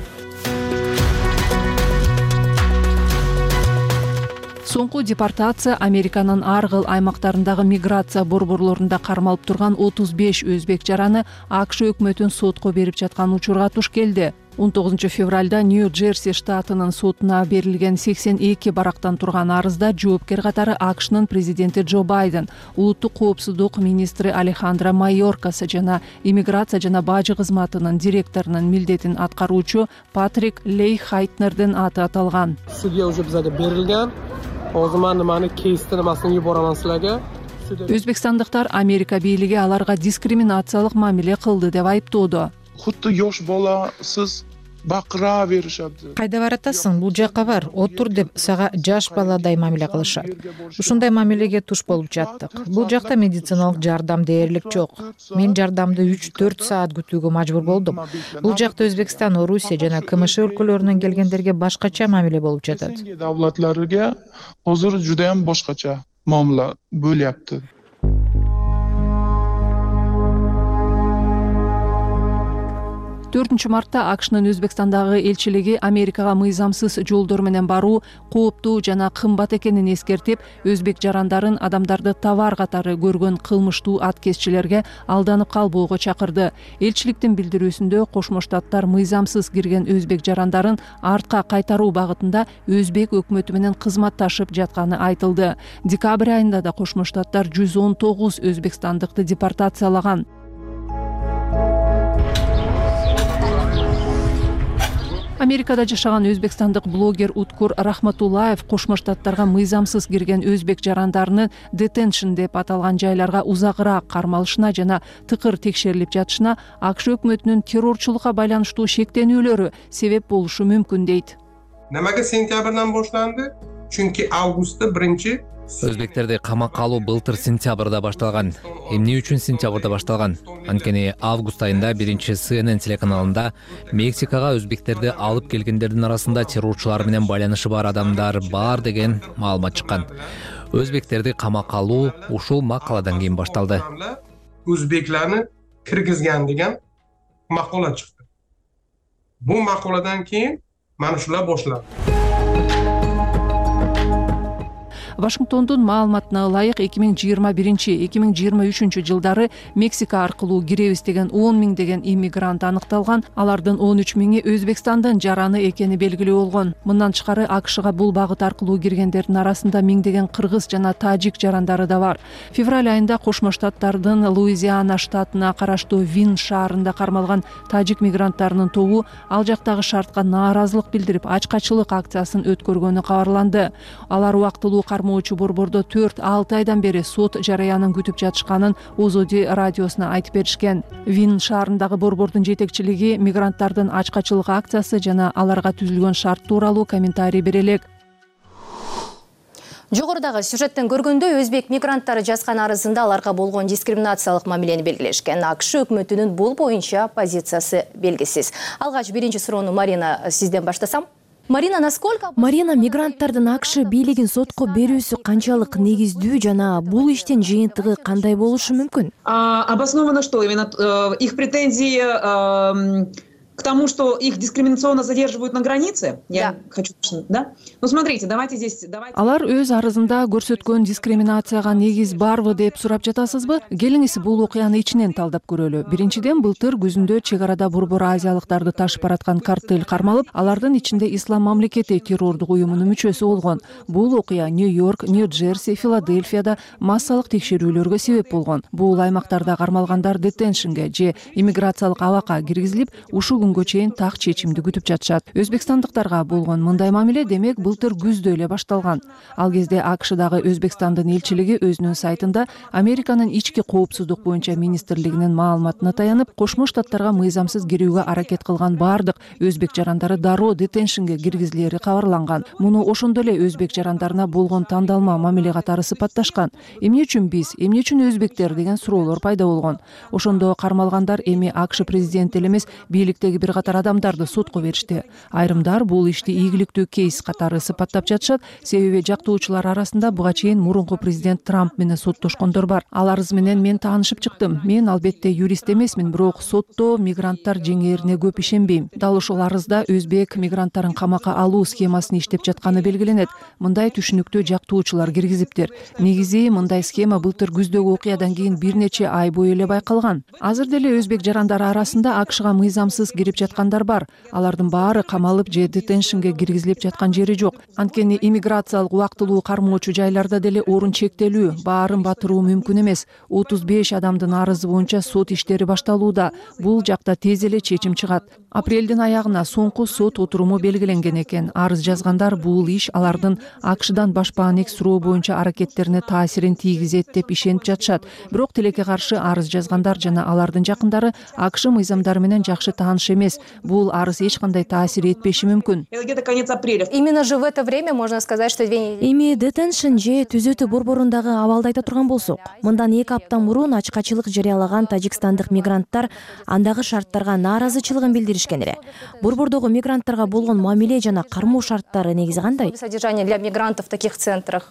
Соңку депортация Американын ар кыл аймактарындагы миграция борборлорунда кармалып турган отуз беш өзбек жараны АКШ өкмөтүн сотко берип жаткан учурга туш келди. он тогузунчу февралда Нью-Джерси штатынын сотуна берилген сексен эки барактан турган арызда жоопкер катары АКШнын президенти Джо Байден, улуттук коопсуздук министри Алехандро Майоркас жана иммиграция жана бажы кызматынын директорунун милдетин аткаруучу Патрик Лейхайтнердин аты аталган. Судья уже бизге берилген. Hozir men nimani keysni nimasini yuboraman sizlarga. Өзбекстандыктар Америка бийлиги аларга дискриминациялык мамиле кылды деп айыптоодо. Xuddi yosh bola siz бакыра беришет. Кайда баратасың? Бул жакка бар, отур деп сага жаш баладай мамиле кылышат. Ушундай мамилеге туш болуп жаттык. Бул жакта медициналык жардам дээрлик жок. Мен жардамды үч төрт саат күтүүгө мажбур болдум. Бул жакта Өзбекстан, Орусия жана КМШ өлкөлөрүнөн келгендерге башкача мамиле болуп жатат. Давлатларга hozir juda ham boshqacha muomala bo'lyapti. төртүнчү мартта АКШнын Өзбекстандагы элчилиги Америкага мыйзамсыз жолдор менен баруу кооптуу жана кымбат экенин эскертип, өзбек жарандарын адамдарды товар катары көргөн кылмыштуу аткезчилерге алданып калбоого чакырды. Элчиликтин билдирүүсүндө Кошмо Штаттар мыйзамсыз кирген өзбек жарандарын артка кайтаруу багытында өзбек өкмөтү менен кызматташып жатканы айтылды. Декабрь айында да Кошмо Штаттар жүз он тогуз өзбекстандыкты депортациялаган. Америкада жашаган өзбекстандык блогер Уткур Рахматуллаев Кошмо Штаттарга мыйзамсыз кирген өзбек жарандарынын детеншн деп аталган жайларга узагыраак кармалышына жана тыкыр текшерилип жатышына АКШ өкмөтүнүн террорчулукка байланыштуу шектенүүлөрү себеп болушу мүмкүн дейт. Nimaga sentyabrdan boshlandi? Chunki avgustda birinchi Өзбектерди камакка алуу былтыр сентябрда башталган. Эмне үчүн сентябрда башталган? Анткени август айында биринчи Си Эн Эн телеканалында Мексикага өзбектерди алып келгендердин арасында террорчулар менен байланышы бар адамдар бар деген маалымат чыккан. Өзбектерди камакка алуу ушул макаладан кийин башталды. O'zbeklarni kirgizgan degan maqola chiqdi. Bu maqoladan keyin mana shular boshlandi. Вашингтондун маалыматына ылайык эки миң жыйырма биринчи эки миң жыйырма үчүнчү жылдары Мексика аркылуу киребиз деген он миңдеген иммигрант аныкталган. Алардын он үч миңи Өзбекстандын жараны экени белгилүү болгон. Мындан тышкары АКШга бул багыт аркылуу киргендердин арасында миңдеген кыргыз жана тажик жарандары да бар. Февраль айында Кошмо Штаттардын Луизиана штатына караштуу Вин шаарында кармалган тажик мигранттарынын тобу ал жактагы шартка нааразылык билдирип, ачкачылык акциясын өткөргөнү кабарланды. Алар убактылуу кармоочу борбордо төрт алты айдан бери сот жараянын күтүп жатышканын Озоди радиосуна айтып беришкен. Вин шаарындагы борбордун жетекчилиги мигранттардын ачкачылык акциясы жана аларга түзүлгөн шарт тууралуу комментарий бере элек. Жогорудагы сюжеттен көргөндөй, өзбек мигранттары жазган арызында аларга болгон дискриминациялык мамилени белгилешкен. АКШ өкмөтүнүн бул боюнча позициясы белгисиз. Алгач биринчи суроону Марина сизден баштасам. Марина, насколько... Марина, мигранттардын АКШ бийлигин сотко берүүсү канчалык негиздүү жана бул иштин жыйынтыгы кандай болушу мүмкүн? Обосновано что? Именно их претензии к тому, что их дискриминационно задерживают на границе? Я да. хочу... Да? Ну, смотрите, давайте здесь... Давайте... Алар өз арызында көрсөткөн дискриминацияга негиз барбы деп сурап жатасызбы? Келиңиз бул окуяны ичинен талдап көрөлү. Биринчиден, былтыр күзүндө чек арада борбор азиялыктарды ташып бараткан картель кармалып, алардын ичинде Ислам мамлекети террордук уюмунун мүчөсү болгон. Бул окуя Нью-Йорк, Нью-Джерси, Филадельфияда массалык текшерүүлөргө себеп болгон. Бул аймактарда кармалгандар детеншнге же иммиграциялык абакка киргизилип, ушул күнгө чейин так чечимди күтүп жатышат. Өзбекстандыктарга болгон мындай мамиле демек былтыр күздө эле башталган. Ал кезде АКШдагы Өзбекстандын элчилиги өзүнүн сайтында Американын ички коопсуздук боюнча министрлигинин маалыматына таянып, Кошмо Штаттарга мыйзамсыз кирүүгө аракет кылган бардык өзбек жарандары дароо детеншнге киргизилери кабарланган. Муну ошондо эле өзбек жарандарына болгон тандалма мамиле катары сыпатташкан. Эмне үчүн биз, эмне үчүн өзбектер деген суроолор пайда болгон. Ошондо кармалгандар эми АКШ президенти эле эмес, бийликтеги бир катар адамдарды сотко беришти. Айрымдар бул ишти ийгиликтүү кейс катары сыпаттап жатышат, себеби жактоочулар арасында буга чейин мурунку президент Трамп менен соттошкондор бар. Ал арыз менен мен таанышып чыктым. Мен албетте юрист эмесмин, бирок сотто мигранттар жеңээрине көп ишенбейм. Дал ошол арызда өзбек мигранттарын камакка алуу схемасын иштеп жатканы белгиленет. Мындай түшүнүктүү жактоочулар киргизиптир. Негизи мындай схема былтыр күздөгү окуядан кийин бир нече ай бою эле байкалган. Азыр деле өзбек жарандары арасында АКШга мыйзамсыз кирип жаткандар бар. Алардын баары камалып же детеншнге киргизилип жаткан жери жок. Анткени иммиграциялык убактылуу кармоочу жайларда деле орун чектелүү, баарын батыруу мүмкүн эмес. отуз беш адамдын арызы боюнча сот иштери башталууда. Бул жакта тез эле чечим чыгат. Апрелдин аягына соңку сот отуруму белгиленген экен. Арыз жазгандар бул иш алардын АКШдан башпаан экстирөө боюнча аракеттерине таасирин тийгизет деп ишенип жатышат. Бирок тилекке каршы арыз жазгандар жана алардын жакындары АКШ мыйзамдары менен жакшы тааныш эмес. Бул арыз эч кандай таасир этпеши мүмкүн. Именно же в это время можно сказать, что эми детеншн же түзөтүү борборундагы абалды айта турган болсок, мындан эки апта мурун ачкачылык жарыялаган тажикстандык мигранттар андагы шарттарга нааразычылыгын билдиришкен эле. Борбордогу мигранттарга болгон мамиле жана кармоо шарттары негизи кандай? Содержание для мигрантов в таких центрах.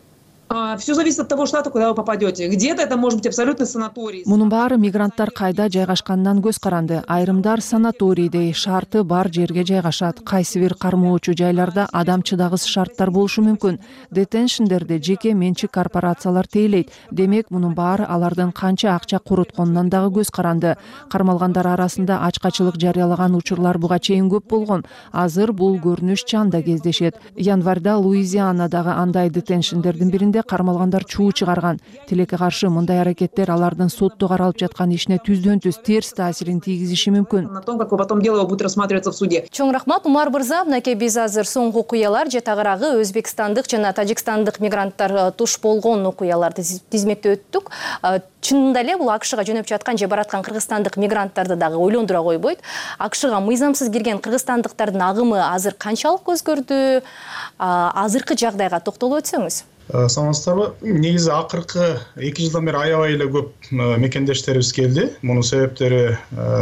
Все зависит от того штата, куда вы попадете. Где-то это может быть абсолютно санаторий. Мунун баары мигранттар кайда жайгашканынан көз каранды. Айрымдар санаторийдей шарты бар жерге жайгашат. Кайсы бир кармоочу жайларда адам чыдагыс шарттар болушу мүмкүн. Детеншндерде жеке менчик корпорациялар тейлейт. Демек мунун баары алардын канча акча коротконунан дагы көз каранды. Кармалгандар арасында ачкачылык жарыялаган учурлар буга чейин көп болгон. Азыр бул көрүнүш чанда кездешет. Январда Луизианадагы андай детеншндердин биринде кармалгандар чуу чыгарган. Тилекке каршы мындай аракеттер алардын сотто каралып жаткан ишине түздөн түз терс таасирин тийгизиши мүмкүн. На том, как потом дело будет рассматриваться в суде. Чоң рахмат, Умар Мырза. Мынакей биз азыр соңку окуялар же тагыраагы өзбекстандык жана тажикстандык мигранттар туш болгон окуяларды тизмектеп өттүк. Чынында эле бул АКШга жөнөп жаткан же бараткан кыргызстандык мигранттарды дагы ойлондура койбойт. АКШга мыйзамсыз кирген кыргызстандыктардын агымы азыр канчалык өзгөрдү? Азыркы жагдайга токтолуп өтсөңүз. саламатсыздарбы. Негизи акыркы эки жылдан бери аябай эле көп мекендештерибиз келди. Мунун себептери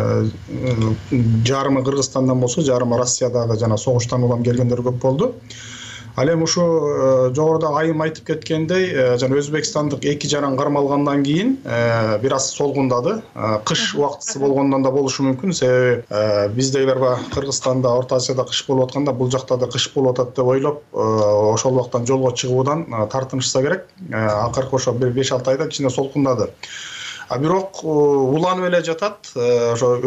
жарымы Кыргызстандан болсо, жарымы Россиядагы жана согуштан улам келгендер көп болду. Ал эми ушу жогоруда айым айтып кеткендей, жана өзбекстандык эки жаран кармалгандан кийин бир аз солгундады. Кыш убактысы болгондон да болушу мүмкүн. Себеби биздегилер баягы Кыргызстанда, Орто Азияда кыш болуп атканда, бул жакта да кыш болуп атат деп ойлоп, ошол убактан жолго чыгуудан тартынышса керек. Акыркы ошо бир беш алты айда кичине солкундады. А бирок уланып эле жатат. Ошо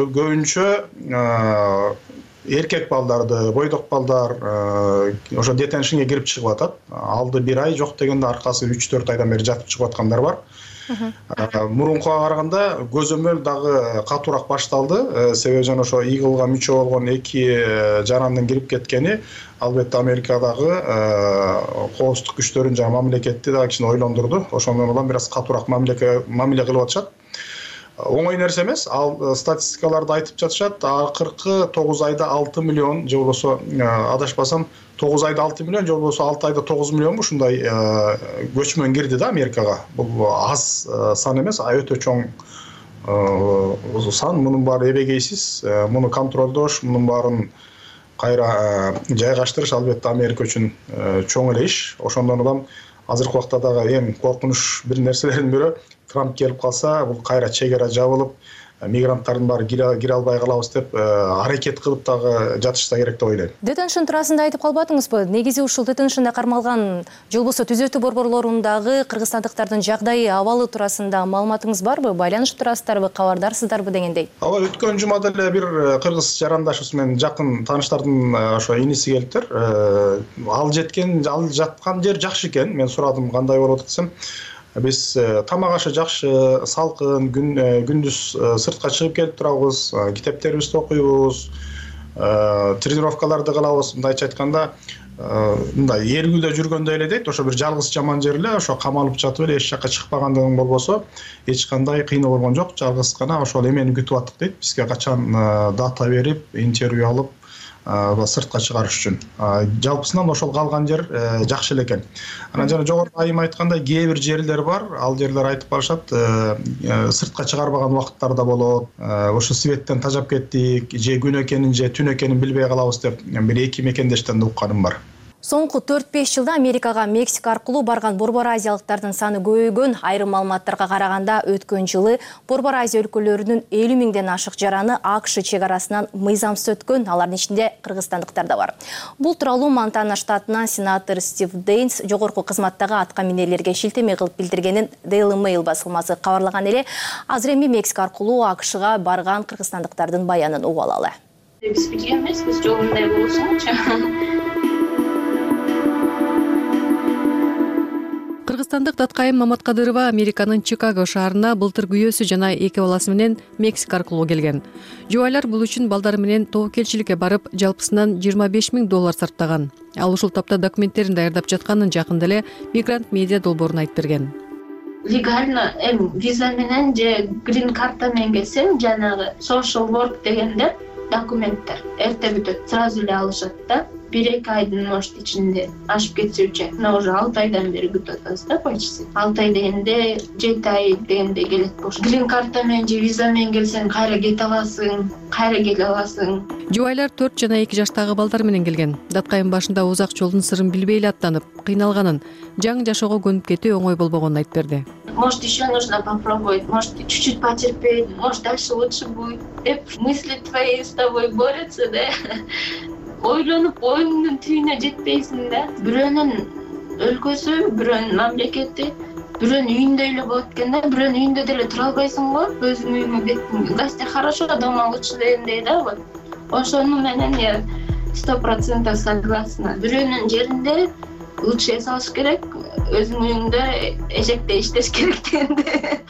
көбүнчө эркек балдарды, бойдок балдар ошо детеншнге кирип чыгып атат. Алды бир ай, жок дегенде аркасы үч төрт айдан бери жатып чыгып аткандар бар. Мурункуга караганда көзөмөл дагы катуураак башталды. Себеби жана ошо игылга мүчө болгон эки жарандын кирип кеткени албетте Америкадагы коопсуздук күчтөрүн жана мамлекетти дагы кичине ойлондурду. Ошондон улам бир аз катуураак мамиле кылып атышат. Оңой нерсе эмес. Ал статистикаларды айтып жатышат. Акыркы тогуз айда алты миллион, же болбосо адашпасам тогуз айда алты миллион, же болбосо алты айда тогуз миллионбу ушундай көчмөн кирди да Америкага. Бул аз сан эмес, а өтө чоң сан. Мунун баары эбегейсиз, муну контролдош, мунун баарын кайра жайгаштырыш албетте Америка үчүн чоң эле иш. Ошондон улам азыркы убакта дагы эң коркунуч бир нерселердин бирөө Трамп келип калса, бул кайра чек ара жабылып, мигранттардын баары кире албай калабыз деп аракет кылып дагы жатышса керек деп ойлойм. Детеншн туурасында айтып калбадыңызбы? Негизи ушул детеншнде кармалган же болбосо түзөтүү борборлорундагы кыргызстандыктардын жагдайы, абалы туурасында маалыматыңыз барбы? Байланышып турасыздарбы, кабардарсыздарбы дегендей? Ооба, өткөн жумада эле бир кыргыз жарандашыбыз менен жакын тааныштардын ошо иниси келиптир. Ал жеткен, ал жаткан жер жакшы экен. Мен сурадым кандай болуп атат десем, биз тамак ашы жакшы, салкын, күндүз сыртка чыгып келип турабыз, китептерибизди окуйбуз, тренировкаларды кылабыз. Мындайча айтканда, мындай эргүүлдө жүргөндөй эле дейт. Ошо бир жалгыз жаман жер эле, ошо камалып жатып эле эч жакка чыкпагандыгың болбосо, эч кандай кыйноо болгон жок. Жалгыз гана ошол эмени күтүп аттык дейт. Бизге качан дата берип, интервью алып, сыртка чыгарыш үчүн. Жалпысынан ошол калган жер жакшы эле экен. Анан жана жогоруда айым айткандай, кээ бир жерлер бар. Ал жерлер айтып барышат, сыртка чыгарбаган убакыттарда болот. Ошо светтен тажап кеттик, же күн экенин же түн экенин билбей калабыз деп бир эки мекендештен да укканым бар. Соңку төрт беш жылда Америкага Мексика аркылуу барган Борбор Азиялыктардын саны көбөйгөн. Айрым маалыматтарга караганда өткөн жылы Борбор Азия өлкөлөрүнүн элүү миңден ашык жараны АКШ чек арасынан мыйзамсыз өткөн. Алардын ичинде кыргызстандыктар да бар. Бул тууралуу Монтана штатынан сенатор Стив Дейнс жогорку кызматтагы атка минерлерге шилтеме кылып билдиргенин Daily Mail басылмасы кабарлаган эле. Азыр эми Мексика аркылуу АКШга барган кыргызстандыктардын баянын угуп алалы. Биз билгенбиз, биз жолундай болсоңчу. Кыргызстандык Даткайым Маматкадырова Американын Чикаго шаарына былтыр күйөөсү жана эки баласы менен Мексика аркылуу келген. Жубайлар бул үчүн балдары менен тобокелчиликке барып, жалпысынан жыйырма беш миң доллар сарптаган. Ал ушул тапта документтерин даярдап жатканын жакында эле Мигрант медиа долбоорун айтып берген. Легально эм виза менен же грин карта менен келсең, жанагы social work дегендер документтер эрте бүтөт, сразу эле алышат да. бир эки айдын может ичинде ашып кетсе үч ай. Мына уже алты айдан бери күтүп атабыз да почти. алты ай дегенде жети ай дегенде келет болуш. Грин карта менен же виза менен келсең, кайра кете аласың, кайра келе аласың. Жубайлар төрт жана эки жаштагы балдар менен келген. Даткайым башында узак жолдун сырын билбей эле аттанып, кыйналганын, жаңы жашоого көнүп кетүү оңой болбогонун айтып берди. Может, еще нужно попробовать, может, чуть-чуть потерпеть, может, дальше лучше будет. Деп мысли твои с тобой борются, да? Ойлонуп, оюңдун түйүнө жетпейсиң да. Бирөөнүн өлкөсү, бирөөнүн мамлекети, бирөөнүн үйүндө эле болот экен да, бирөөнүн үйүндө деле тура албайсың го, өзүңүн үйүңө кеттиң. Гостя хорошо, дома лучше дегендей да, вот. Ошону менен я сто процентов согласна. Бирөөнүн жеринде лучше эсалыш керек, өзүңүн үйүңдө эжекте иштеш керек дегенде.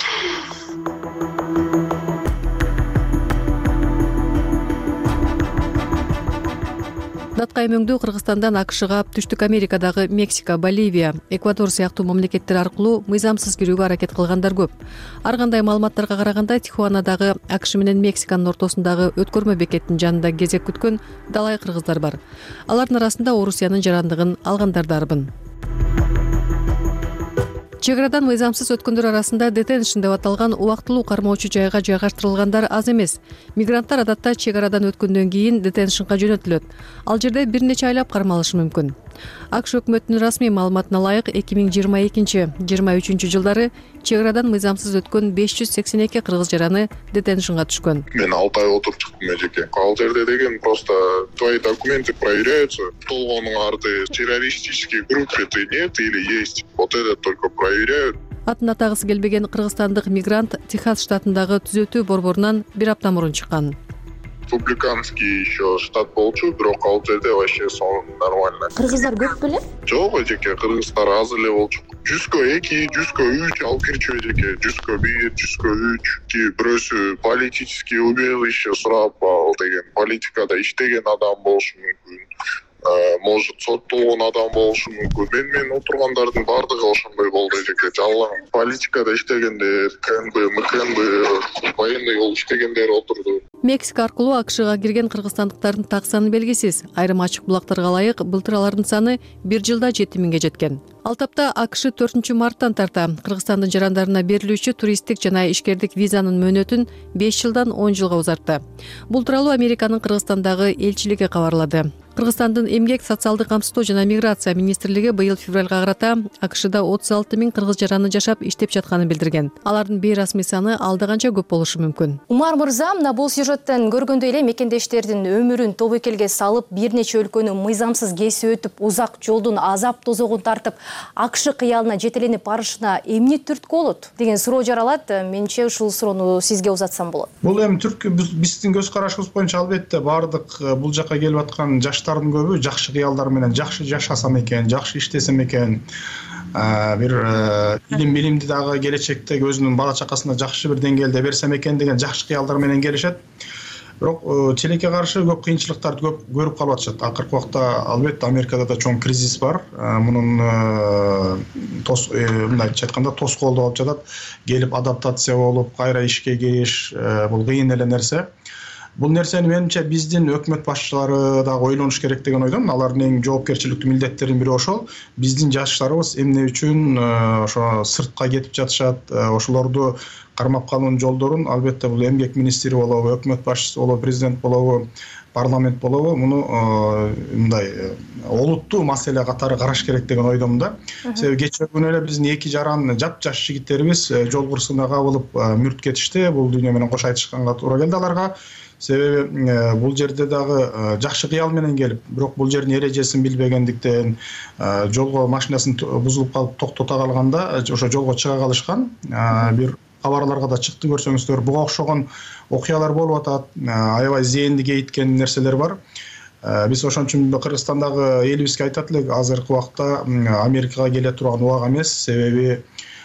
Даткайым өңдүү Кыргызстандан АКШга, Түштүк Америкадагы Мексика, Боливия, Эквадор сыяктуу мамлекеттер аркылуу мыйзамсыз кирүүгө аракет кылгандар көп. Ар кандай маалыматтарга караганда, Тихуанадагы АКШ менен Мексиканын ортосундагы өткөрмө бекеттин жанында кезек күткөн далай кыргыздар бар. Алардын арасында Орусиянын жарандыгын алгандар да арбын. чек арадан мыйзамсыз өткөндөр арасында детеншн деп аталган убактылуу кармоочу жайга жайгаштырылгандар аз эмес. Мигранттар адатта чек арадан өткөндөн кийин детеншнга жөнөтүлөт. Ал жерде бир нече айлап кармалышы мүмкүн. АКШ өкмөтүнүн расмий маалыматына ылайык эки миң жыйырма экинчи жыйырма үчүнчү жылдары чек арадан мыйзамсыз өткөн беш жүз сексен эки кыргыз жараны детеншнга түшкөн. Мен алты ай отуруп чыктым эжеке. Ал жерде деген просто твои документы проверяются, толгонуң арды террористический группе ты нет или есть. Вот это только проверяют. Атын атагысы келбеген кыргызстандык мигрант Техас штатындагы түзөтүү борборунан бир апта мурун чыккан. Республиканский еще штат болчу, бирок ал жерде вообще сон нормально. Кыргыздар көп беле? Жок эжеке, кыргыздар аз эле болчу. Жүзгө эки, жүзгө үч алып кирчү эжеке, жүзгө бир, жүзгө үч. Ки бирөөсү политический убежище сурап ал деген, политикада иштеген адам болушу мүмкүн. Может соттолгон адам болушу мүмкүн. Мен мен отургандардын баардыгы ошондой болду эжеке. Жалаң политикада иштегендер, КНБ, МКНБ, военный болуп иштегендер отурду. Мексика аркылуу АКШга кирген кыргызстандыктардын так саны белгисиз. Айрым ачык булактарга ылайык былтыр алардын саны бир жылда жети миңге жеткен. Ал тапта АКШ төртүнчү марттан тарта Кыргызстандын жарандарына берилүүчү туристтик жана ишкердик визанын мөөнөтүн беш жылдан он жылга узартты. Бул тууралуу Американын Кыргызстандагы элчилиги кабарлады. Кыргызстандын эмгек, социалдык камсыздоо жана миграция министрлиги быйыл февралга карата АКШда отуз алты миң кыргыз жараны жашап иштеп жатканын билдирген. Алардын бейрасмий саны алда канча көп болушу мүмкүн. Умар мырза, мына бул сюжеттен көргөндөй эле мекендештердин өмүрүн тобокелге салып, бир нече өлкөнү мыйзамсыз кесип өтүп, узак жолдун азап тозогун тартып, АКШ кыялына жетеленип барышына эмне түрткү болот деген суроо жаралат. Менче ушул суроону сизге узатсам болот. Бул эми түрткү биздин көз карашыбыз боюнча албетте баардык бул жака келип аткан жаштардын көбү жакшы кыялдар менен жакшы жашасам экен, жакшы иштесем экен, бир илим билимди дагы келечекте өзүнүн бала чакасына жакшы бир деңгээлде берсем экен деген жакшы кыялдар менен келишет. Бирок тилекке каршы көп кыйынчылыктарды көп көрүп калып атышат. Акыркы убакта албетте Америкада да чоң кризис бар. Мунун тос мындайча айтканда тоскоолдуп алып жатат. Келип адаптация болуп, кайра ишке кириш бул кыйын эле нерсе. Бул нерсени менимче биздин өкмөт башчылары дагы ойлонуш керек деген ойдомун. Алардын эң жоопкерчиликтүү милдеттеринин бири ошол. Биздин жаштарыбыз эмне үчүн ошо сыртка кетип жатышат, ошолорду кармап калуунун жолдорун албетте бул эмгек министри болобу, өкмөт башчысы болобу, президент болобу, парламент болобу муну мындай олуттуу маселе катары караш керек деген ойдомун да. Себеби кечээ күнү эле биздин эки жаран жапжаш жигиттерибиз жол кырсыгына кабылып мүрт кетишти. Бул дүйнө менен кош айтышканга туура келди аларга. Себеби бул жерде дагы жакшы кыял менен келип, бирок бул жердин эрежесин билбегендиктен жолго машинасын бузулуп калып токтото калганда ошо жолго чыга калышкан. Бир кабарларга да чыкты, көрсөңүздөр, буга окшогон окуялар болуп атат. Аябай зээнди кейиткен нерселер бар. Биз ошон үчүн Кыргызстандагы элибизге айтат элек, азыркы убакта Америкага келе турган убак эмес, себеби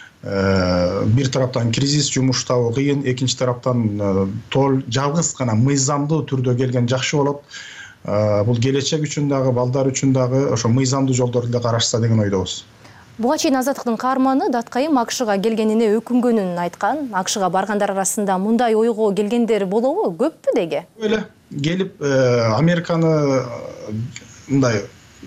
бир тараптан кризис, жумуш табуу кыйын, экинчи тараптан тол жалгыз гана мыйзамдуу түрдө келген жакшы болот. Бул келечек үчүн дагы, балдар үчүн дагы ошо мыйзамдуу жолдорду эле карашса деген ойдобуз. Буга чейин Азаттыктын каарманы Даткайым АКШга келгенине өкүнгөнүн айткан. АКШга баргандар арасында мындай ойго келгендер болобу? Көппү деге? Эле келип Американы мындай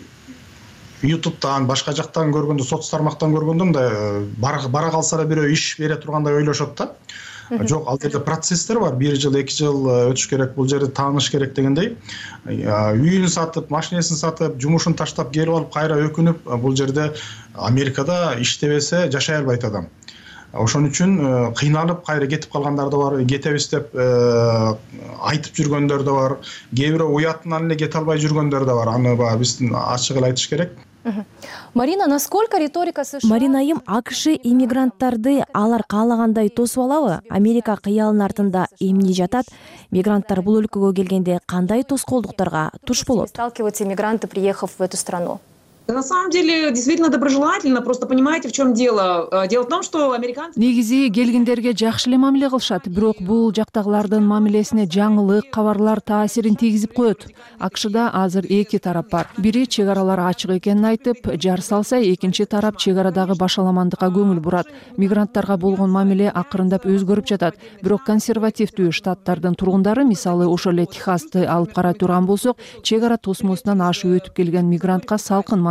ютубтан, башка жактан көргөндө, соц тармактан көргөндө мындай бара калса да бирөө иш бере тургандай ойлошот да. Жок, ал жерде процесстер бар. бир жыл, эки жыл өтүш керек, бул жерде тааныш керек дегендей. Үйүн сатып, машинесин сатып, жумушун таштап келип алып, кайра өкүнүп, бул жерде Америкада иштебесе жашай албайт адам. Ошон үчүн кыйналып кайра кетип калгандар да бар, кетебиз деп айтып жүргөндөр да бар. Кээ бирөө уятынан эле кете албай жүргөндөр да бар. Аны баягы биздин ачык эле айтыш керек. Марина, насколько риторика США... Маринайым, АКШ иммигранттарды алар каалагандай тосуп алабы? Америка кыялынын артында эмне жатат? Мигранттар бул өлкөгө келгенде кандай тоскоолдуктарга туш болот? Сталкиваются иммигранты, приехав в эту страну. На самом деле, действительно доброжелательно, просто понимаете, в чем дело? Дело в том, что американцы... Негизи келгендерге жакшы эле мамиле кылышат, бирок бул жактагылардын мамилесине жаңылык, кабарлар таасирин тийгизип коет. АКШда азыр эки тарап бар. Бири чек аралар ачык экенин айтып, жар салса, экинчи тарап чек арадагы башаламандыкка көңүл бурат. Мигранттарга болгон мамиле акырындап өзгөрүп жатат. Бирок консервативдүү штаттардын тургундары, мисалы ошол эле Техасты алып карай турган болсок, чек ара тосмосунан ашып өтүп келген мигрантка салкын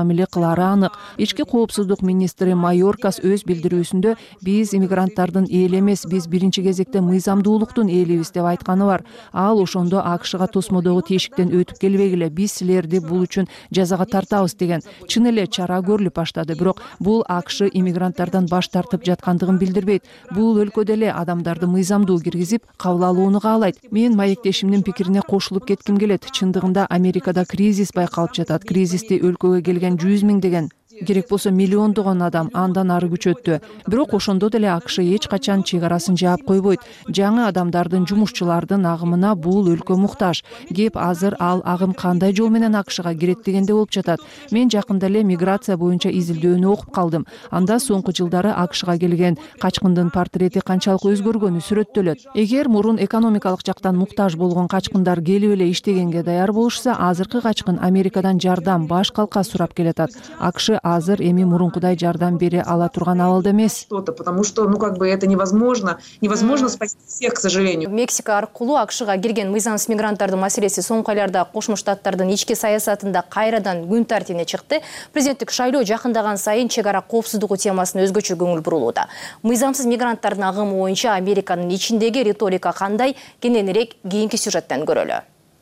мамиле кылары анык. Ички коопсуздук министри Майоркас өз билдирүүсүндө биз иммигранттардын ээли эмес, биз биринчи кезекте мыйзамдуулуктун ээлибиз деп айтканы бар. Ал ошондо АКШга тосмодогу тешиктен өтүп келбегиле, биз силерди бул үчүн жазага тартабыз деген. Чын эле чара көрүлүп баштады, бирок бул АКШ иммигранттардан баш тартып жаткандыгын билдирбейт. Бул өлкөдө эле адамдарды мыйзамдуу киргизип кабыл алууну каалайт. Мен маектешимдин пикирине кошулуп кетким келет. Чындыгында Америкада кризис байкалып жатат. Кризисти өлкөгө келген жүз миңдеген, керек болсо миллиондогон адам андан ары күчөттү. Бирок ошондо деле АКШ эч качан чек арасын жаап койбойт. Жаңы адамдардын, жумушчулардын агымына бул өлкө муктаж. Кеп азыр ал агым кандай жол менен АКШга кирет дегенде болуп жатат. Мен жакында эле миграция боюнча изилдөөнү окуп калдым. Анда соңку жылдары АКШга келген качкындын портрети канчалык өзгөргөнү сүрөттөлөт. Эгер мурун экономикалык жактан муктаж болгон качкындар келип эле иштегенге даяр болушса, азыркы качкын Америкадан жардам, баш калка сурап келатат. АКШ азыр эми мурункудай жардам бере ала турган абалда эмес. Потому что, ну, как бы это невозможно, невозможно спасти всех, к сожалению. Мексика аркылуу АКШга кирген мыйзамсыз мигранттардын маселеси соңку айларда Кошмо Штаттардын ички саясатында кайрадан күн тартибине чыкты. Президенттик шайлоо жакындаган сайын чек ара коопсуздугу темасына өзгөчө көңүл бурулууда. Мыйзамсыз мигранттардын агымы боюнча Американын ичиндеги риторика кандай, кененирээк кийинки сюжеттен көрөлү.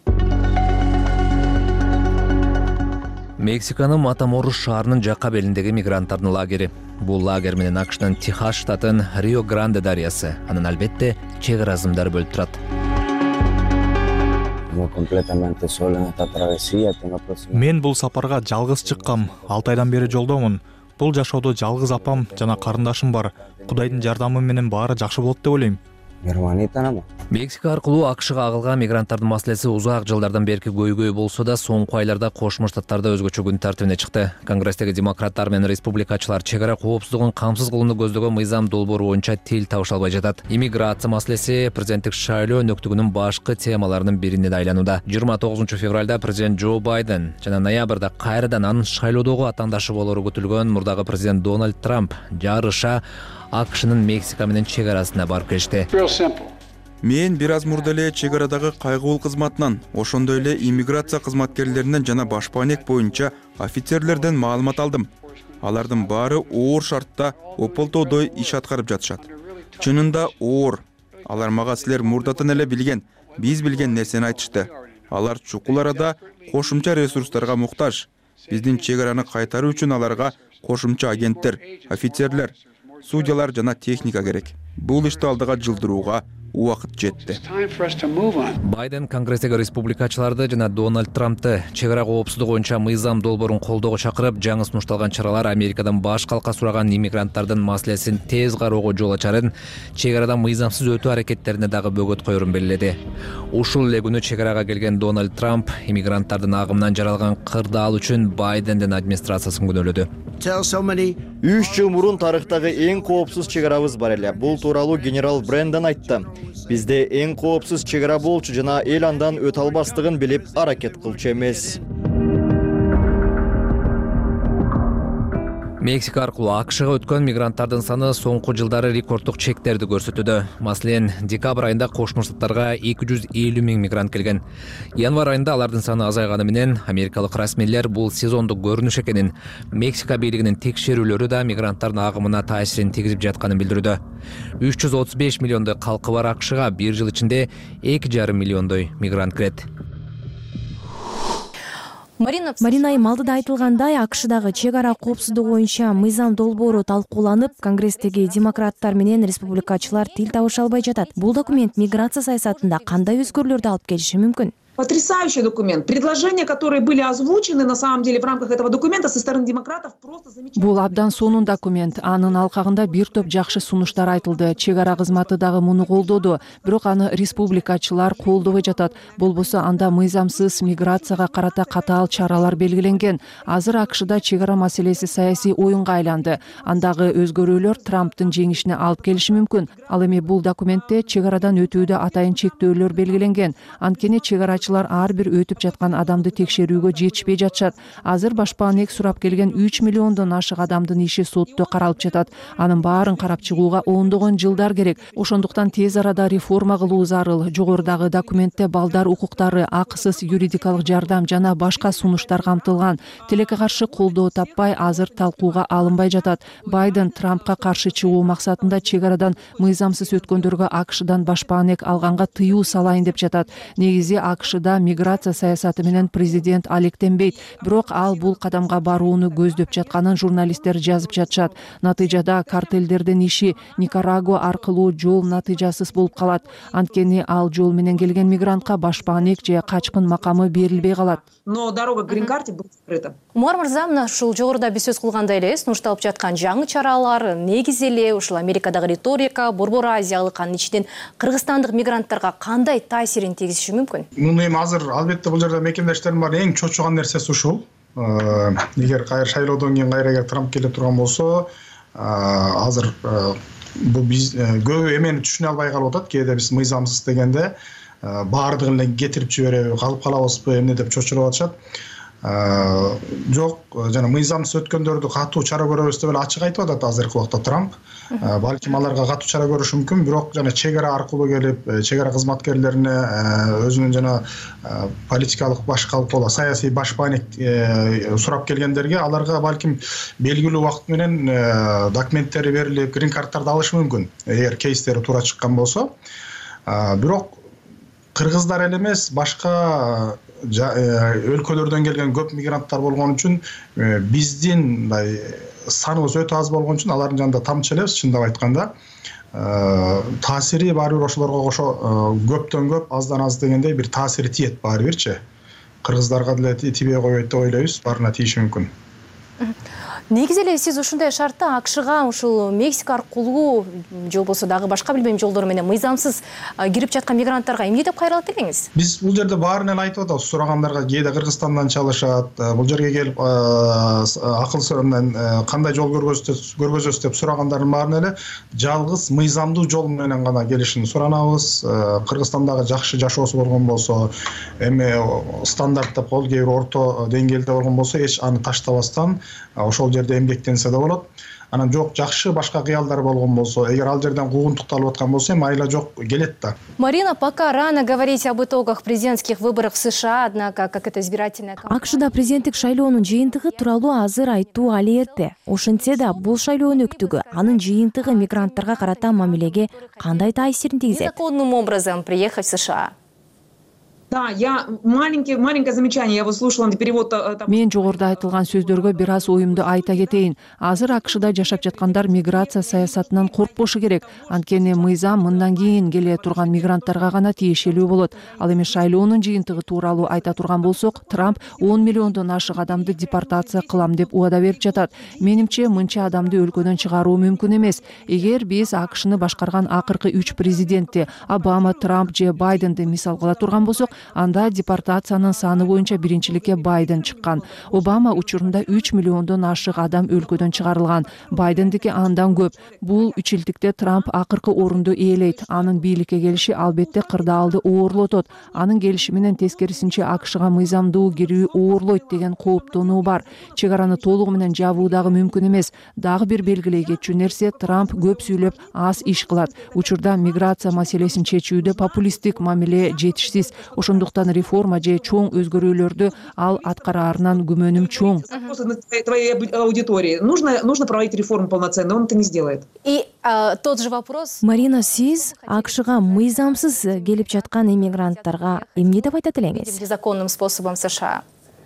Мексиканын Матаморус шаарынын жакка белиндеги мигранттардын лагери. Бул лагерь менен АКШтын Техас штатын Рио-Гранде дарыясы, анын албетте чек ара азымдары бөлүп турат. Мен бул сапарга жалгыз чыккам. алты айдан бери жолдомун. Бул жашоодо жалгыз апам жана карындашым бар. Кудайдын жардамы менен баары жакшы болот деп ойлойм. Мексика аркылуу АКШга агылган мигранттардын маселеси узак жылдардан берки көйгөй болсо да, соңку айларда Кошмо Штаттарда өзгөчө күн тартибине чыкты. Конгресстеги демократтар менен республикачылар чек ара коопсуздугун камсыз кылууну көздөгөн мыйзам долбоору боюнча тил табыша албай жатат. Иммиграция маселеси президенттик шайлоо өнөктүгүнүн башкы темаларынын бирине да айланууда. жыйырма тогузунчу февралда президент Джо Байден жана ноябрда кайрадан анын шайлоодогу атаандашы болору күтүлгөн мурдагы президент Дональд Трамп жарыша АКШнын Мексика менен чек арасына барып келишти. Мен бир аз мурда эле чек арадагы кайгылуу кызматынан, ошондой эле иммиграция кызматкерлеринен жана башпаанек боюнча офицерлерден маалымат алдым. Алардын баары оор шартта ополтоодой иш аткарып жатышат. Чынында оор. Алар мага силер мурдатан эле билген, биз билген нерсени айтышты. Алар чукул арада кошумча ресурстарга муктаж. Биздин чек араны кайтаруу үчүн аларга кошумча агенттер, офицерлер, судьялар жана техника керек. Бул ишти алдыга жылдырууга убакыт жетти. Байден Конгресстеги республикачыларды жана Дональд Трампты чек ара коопсуздугу боюнча мыйзам долбоорун колдоого чакырып, жаңы сунушталган чаралар Америкадан баш калка сураган иммигранттардын маселесин тез кароого жол ачарын, чек арадан мыйзамсыз өтүү аракеттерине дагы бөгөт коерун белгиледи. Ушул эле күнү чек арага келген Дональд Трамп иммигранттардын агымынан жаралган кырдаал үчүн Байдендин администрациясын күнөөлөдү. үч жыл мурун тарыхтагы эң коопсуз чек арабыз бар эле. Бул тууралуу генерал Брэндон айтты. Бизде эң коопсуз чек ара болчу жана эл андан өтө албастыгын билип аракет кылчу эмес. Мексика аркылуу АКШга өткөн мигранттардын саны соңку жылдары рекорддук чектерди көрсөтүүдө. Маселен, декабрь айында Кошмо Штаттарга эки жүз элүү миң мигрант келген. Январь айында алардын саны азайганы менен америкалык расмийлер бул сезондук көрүнүш экенин, Мексика бийлигинин текшерүүлөрү да мигранттардын агымына таасирин тийгизип жатканын билдирүүдө. үч жүз отуз беш миллиондой калкы бар АКШга бир жыл ичинде эки жарым миллиондой мигрант кирет. Марина Айым алдыда айтылгандай, АКШдагы чек ара коопсуздугу боюнча мыйзам долбоору талкууланып, Конгресстеги демократтар менен республикачылар тил табыша албай жатат. Бул документ миграция саясатында кандай өзгөрүүлөрдү алып келиши мүмкүн? Потрясающий документ. Предложения, которые были озвучены на самом деле в рамках этого документа со стороны демократов, просто замечательно. Бул абдан сонун документ. Анын алкагында бир топ жакшы сунуштар айтылды. Чек ара кызматы дагы муну колдоду. Бирок аны республикачылар колдобой жатат. Болбосо анда мыйзамсыз миграцияга карата катаал чаралар белгиленген. Азыр АКШда чек ара маселеси саясий оюнга айланды. Андагы өзгөрүүлөр Трамптын жеңишине алып келиши мүмкүн. Ал эми бул документте чек арадан өтүүдө атайын чектөөлөр белгиленген. Анткени чек ара талкуучулар ар бир өтүп жаткан адамды текшерүүгө жетишпей жатышат. Азыр башпаанек сурап келген үч миллиондон ашык адамдын иши сотто каралып жатат. Анын баарын карап чыгууга ондогон жылдар керек. Ошондуктан тез арада реформа кылуу зарыл. Жогорудагы документте балдар укуктары, акысыз юридикалык жардам жана башка сунуштар камтылган. Тилекке каршы колдоо таппай, азыр талкууга алынбай жатат. Байден Трампка каршы чыгуу максатында чек арадан мыйзамсыз өткөндөргө АКШдан башпаанек алганга тыюу салайын деп жатат. Негизи АКШда миграция саясаты менен президент алектенбейт, бирок ал бул кадамга барууну көздөп жатканын журналисттер жазып жатышат. Натыйжада картелдердин иши Никарагуа аркылуу жол натыйжасыз болуп калат. Анткени ал жол менен келген мигрантка башпаанек же качкын макамы берилбей калат. Но дорога к грин-карте будет закрыта. Умар мырза, мына ушул жогоруда биз сөз кылгандай эле сунушталып жаткан жаңы чаралар негизи эле ушул Америкадагы риторика, Борбор Азиялык, анын ичинен кыргызстандык мигранттарга кандай таасирин тийгизиши мүмкүн? Муну эми азыр албетте бул жерде мекемдештерим бар, эң чочуган нерсеси ушул. Эгер кайра шайлоодон кийин кайра эгер Трамп келе турган болсо, азыр бул биз көбү эмени түшүнө албай калып атат. Кээде биз мыйзамсыз дегенде баардыгын эле кетирип жибереби, калып калабызбы эмне деп чочуруп атышат. Жок, жана мыйзамсыз өткөндөрдү катуу чара көрөбүз деп эле ачык айтып атат азыркы убакта Трамп. Балким аларга катуу чара көрүшү мүмкүн, бирок жана чек ара аркылуу келип, чек ара кызматкерлерине өзүнүн жана политикалык баш калкуула саясий башпаанек сурап келгендерге аларга балким белгилүү убакыт менен документтери берилип, грин карттарды алышы мүмкүн, эгер кейстери туура чыккан болсо. Бирок кыргыздар эле эмес, башка өлкөлөрдөн келген көп мигранттар болгон үчүн биздин мындай саныбыз өтө аз болгон үчүн алардын жанында тамчы элебиз, чындап айтканда. Таасири баары бир ошолорго кошо көптөн көп, аздан аз дегендей бир таасири тиет баары бирчи. Кыргыздарга деле тибей койбойт деп ойлойбуз, баарына тийиши мүмкүн. Негизи эле сиз ушундай шартта АКШга ушул Мексика аркылуу же болбосо дагы башка билбейм жолдор менен мыйзамсыз кирип жаткан мигранттарга эмне деп кайрылат элеңиз? Биз бул жерде баарын эле айтып атабыз. Сурагандарга кээде Кыргызстандан чалышат, бул жерге келип акыл менен кандай жол көргөзөбүз деп сурагандардын баарын эле жалгыз мыйзамдуу жол менен гана келишин суранабыз. Кыргызстандагы жакшы жашоосу болгон болсо, эми стандарт деп кол кээ бир орто деңгээлде болгон болсо, эч аны таштабастан ошол жерде эмгектенсе да болот. Анан жок, жакшы башка кыялдар болгон болсо, эгер ал жерден куугунтукталып аткан болсо, майла жок, келет да. Марина, пока рано говорить об итогах президентских выборов в США, однако, как это избирательная кампания... АКШда президенттик шайлоонун жыйынтыгы тууралуу азыр айтуу али эрте. Ошентсе да, бул шайлоонун өктүгү, анын жыйынтыгы мигранттарга карата мамилеге кандай таасирин тийгизет? Незаконным образом приехать в США. Да, я маленький маленькое замечание. Я вот слушала перевод. Мен жогоруда айтылган сөздөргө бир аз оюмду айта кетейин. Азыр АКШда жашап жаткандар миграция саясатынан коркпошу керек. Анткени мыйзам мындан кийин келе турган мигранттарга гана тиешелүү болот. Ал эми шайлоонун жыйынтыгы тууралуу айта турган болсок, Трамп он миллиондон ашык адамды депортация кылам деп убада берип жатат. Менимче, мынча адамды өлкөдөн чыгаруу мүмкүн эмес. Эгер биз АКШны башкарган акыркы үч президентти Обама, Трамп же Байденди мисал кыла турган болсок, анда депортациянын саны боюнча биринчиликке Байден чыккан. Обама учурунда үч миллиондон ашык адам өлкөдөн чыгарылган. Байдендики андан көп. Бул үч жылдыкте Трамп акыркы орунду ээлейт. Анын бийликке келиши албетте кырдаалды оорлотот. Анын келиши менен тескерисинче АКШга мыйзамдуу кирүү оорлойт деген кооптонуу бар. Чек араны толугу менен жабуу дагы мүмкүн эмес. Дагы бир белгилей кетчү нерсе, Трамп көп сүйлөп аз иш кылат. Учурда миграция маселесин чечүүдө популисттик мамиле жетишсиз. Ошондуктан реформа же чоң өзгөрүүлөрдү ал аткараарынан күмөнүм чоң. Твоей аудитории нужно нужно проводить реформу полноценно, он это не сделает. И а, тот же вопрос. Марина, сиз АКШга мыйзамсыз келип жаткан иммигранттарга эмне деп айтат элеңиз? Незаконным способом в США.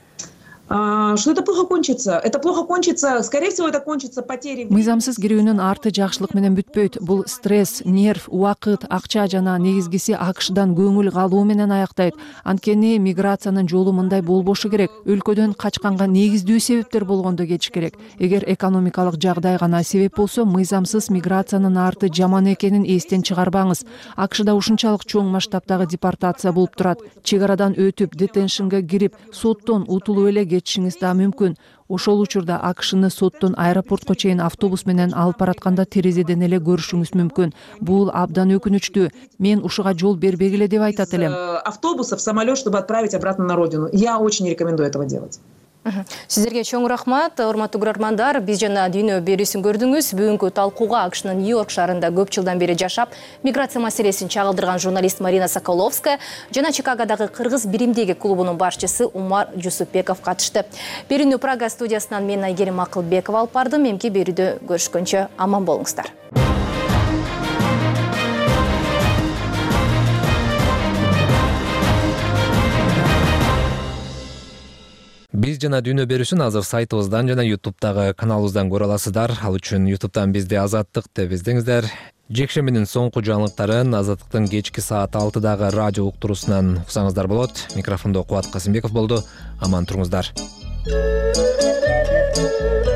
А, что это плохо кончится? Это плохо кончится, скорее всего, это кончится потерей. Мыйзамсыз кирүүнүн арты жакшылык менен бүтпөйт. Бул стресс, нерв, убакыт, акча жана негизгиси АКШдан көңүл калуу менен аяктайт. Анткени миграциянын жолу мындай болбошу керек. Өлкөдөн качканга негиздүү себептер болгондо кетиш керек. Эгер экономикалык жагдай гана себеп болсо, мыйзамсыз миграциянын арты жаман экенин эстен чыгарбаңыз. АКШда ушунчалык чоң масштабтагы депортация болуп турат. Чек арадан өтүп, детеншнга кирип, соттон утулуп эле издетишиңиз да мүмкүн. Ошол учурда АКШны соттон аэропортко чейин автобус менен алып баратканда терезеден эле көрүшүңүз мүмкүн. Бул абдан өкүнүчтүү. Мен ушуга жол бербегиле деп айтат элем. Автобуса в самолет, чтобы отправить обратно на родину. Я очень не рекомендую этого делать. Сиздерге чоң рахмат, урматтуу көрөрмандар. Биз жана дүйнө берүүсүн көрдүңүз. Бүгүнкү талкууга АКШнын Нью-Йорк шаарында көп жылдан бери жашап, миграция маселесин чагылдырган журналист Марина Соколовская жана Чикагодагы кыргыз биримдеги клубунун башчысы Умар Жусупбеков катышты. Берүүнү Прага студиясынан мен Айгерим Акылбекова алып бардым. Эмки берүүдө көрүшкөнчө аман болуңуздар. Биз жана дүйнө берүүсүн азыр сайтыбыздан жана ютубтагы каналыбыздан көрө аласыздар. Ал үчүн ютубтан бизди Азаттык деп издеңиздер. Жекшембинин соңку жаңылыктарын Азаттыктын кечки саат алтыдагы радио уктуруусунан уксаңыздар болот. Микрофондо Кубат Касымбеков болду. Аман туруңуздар.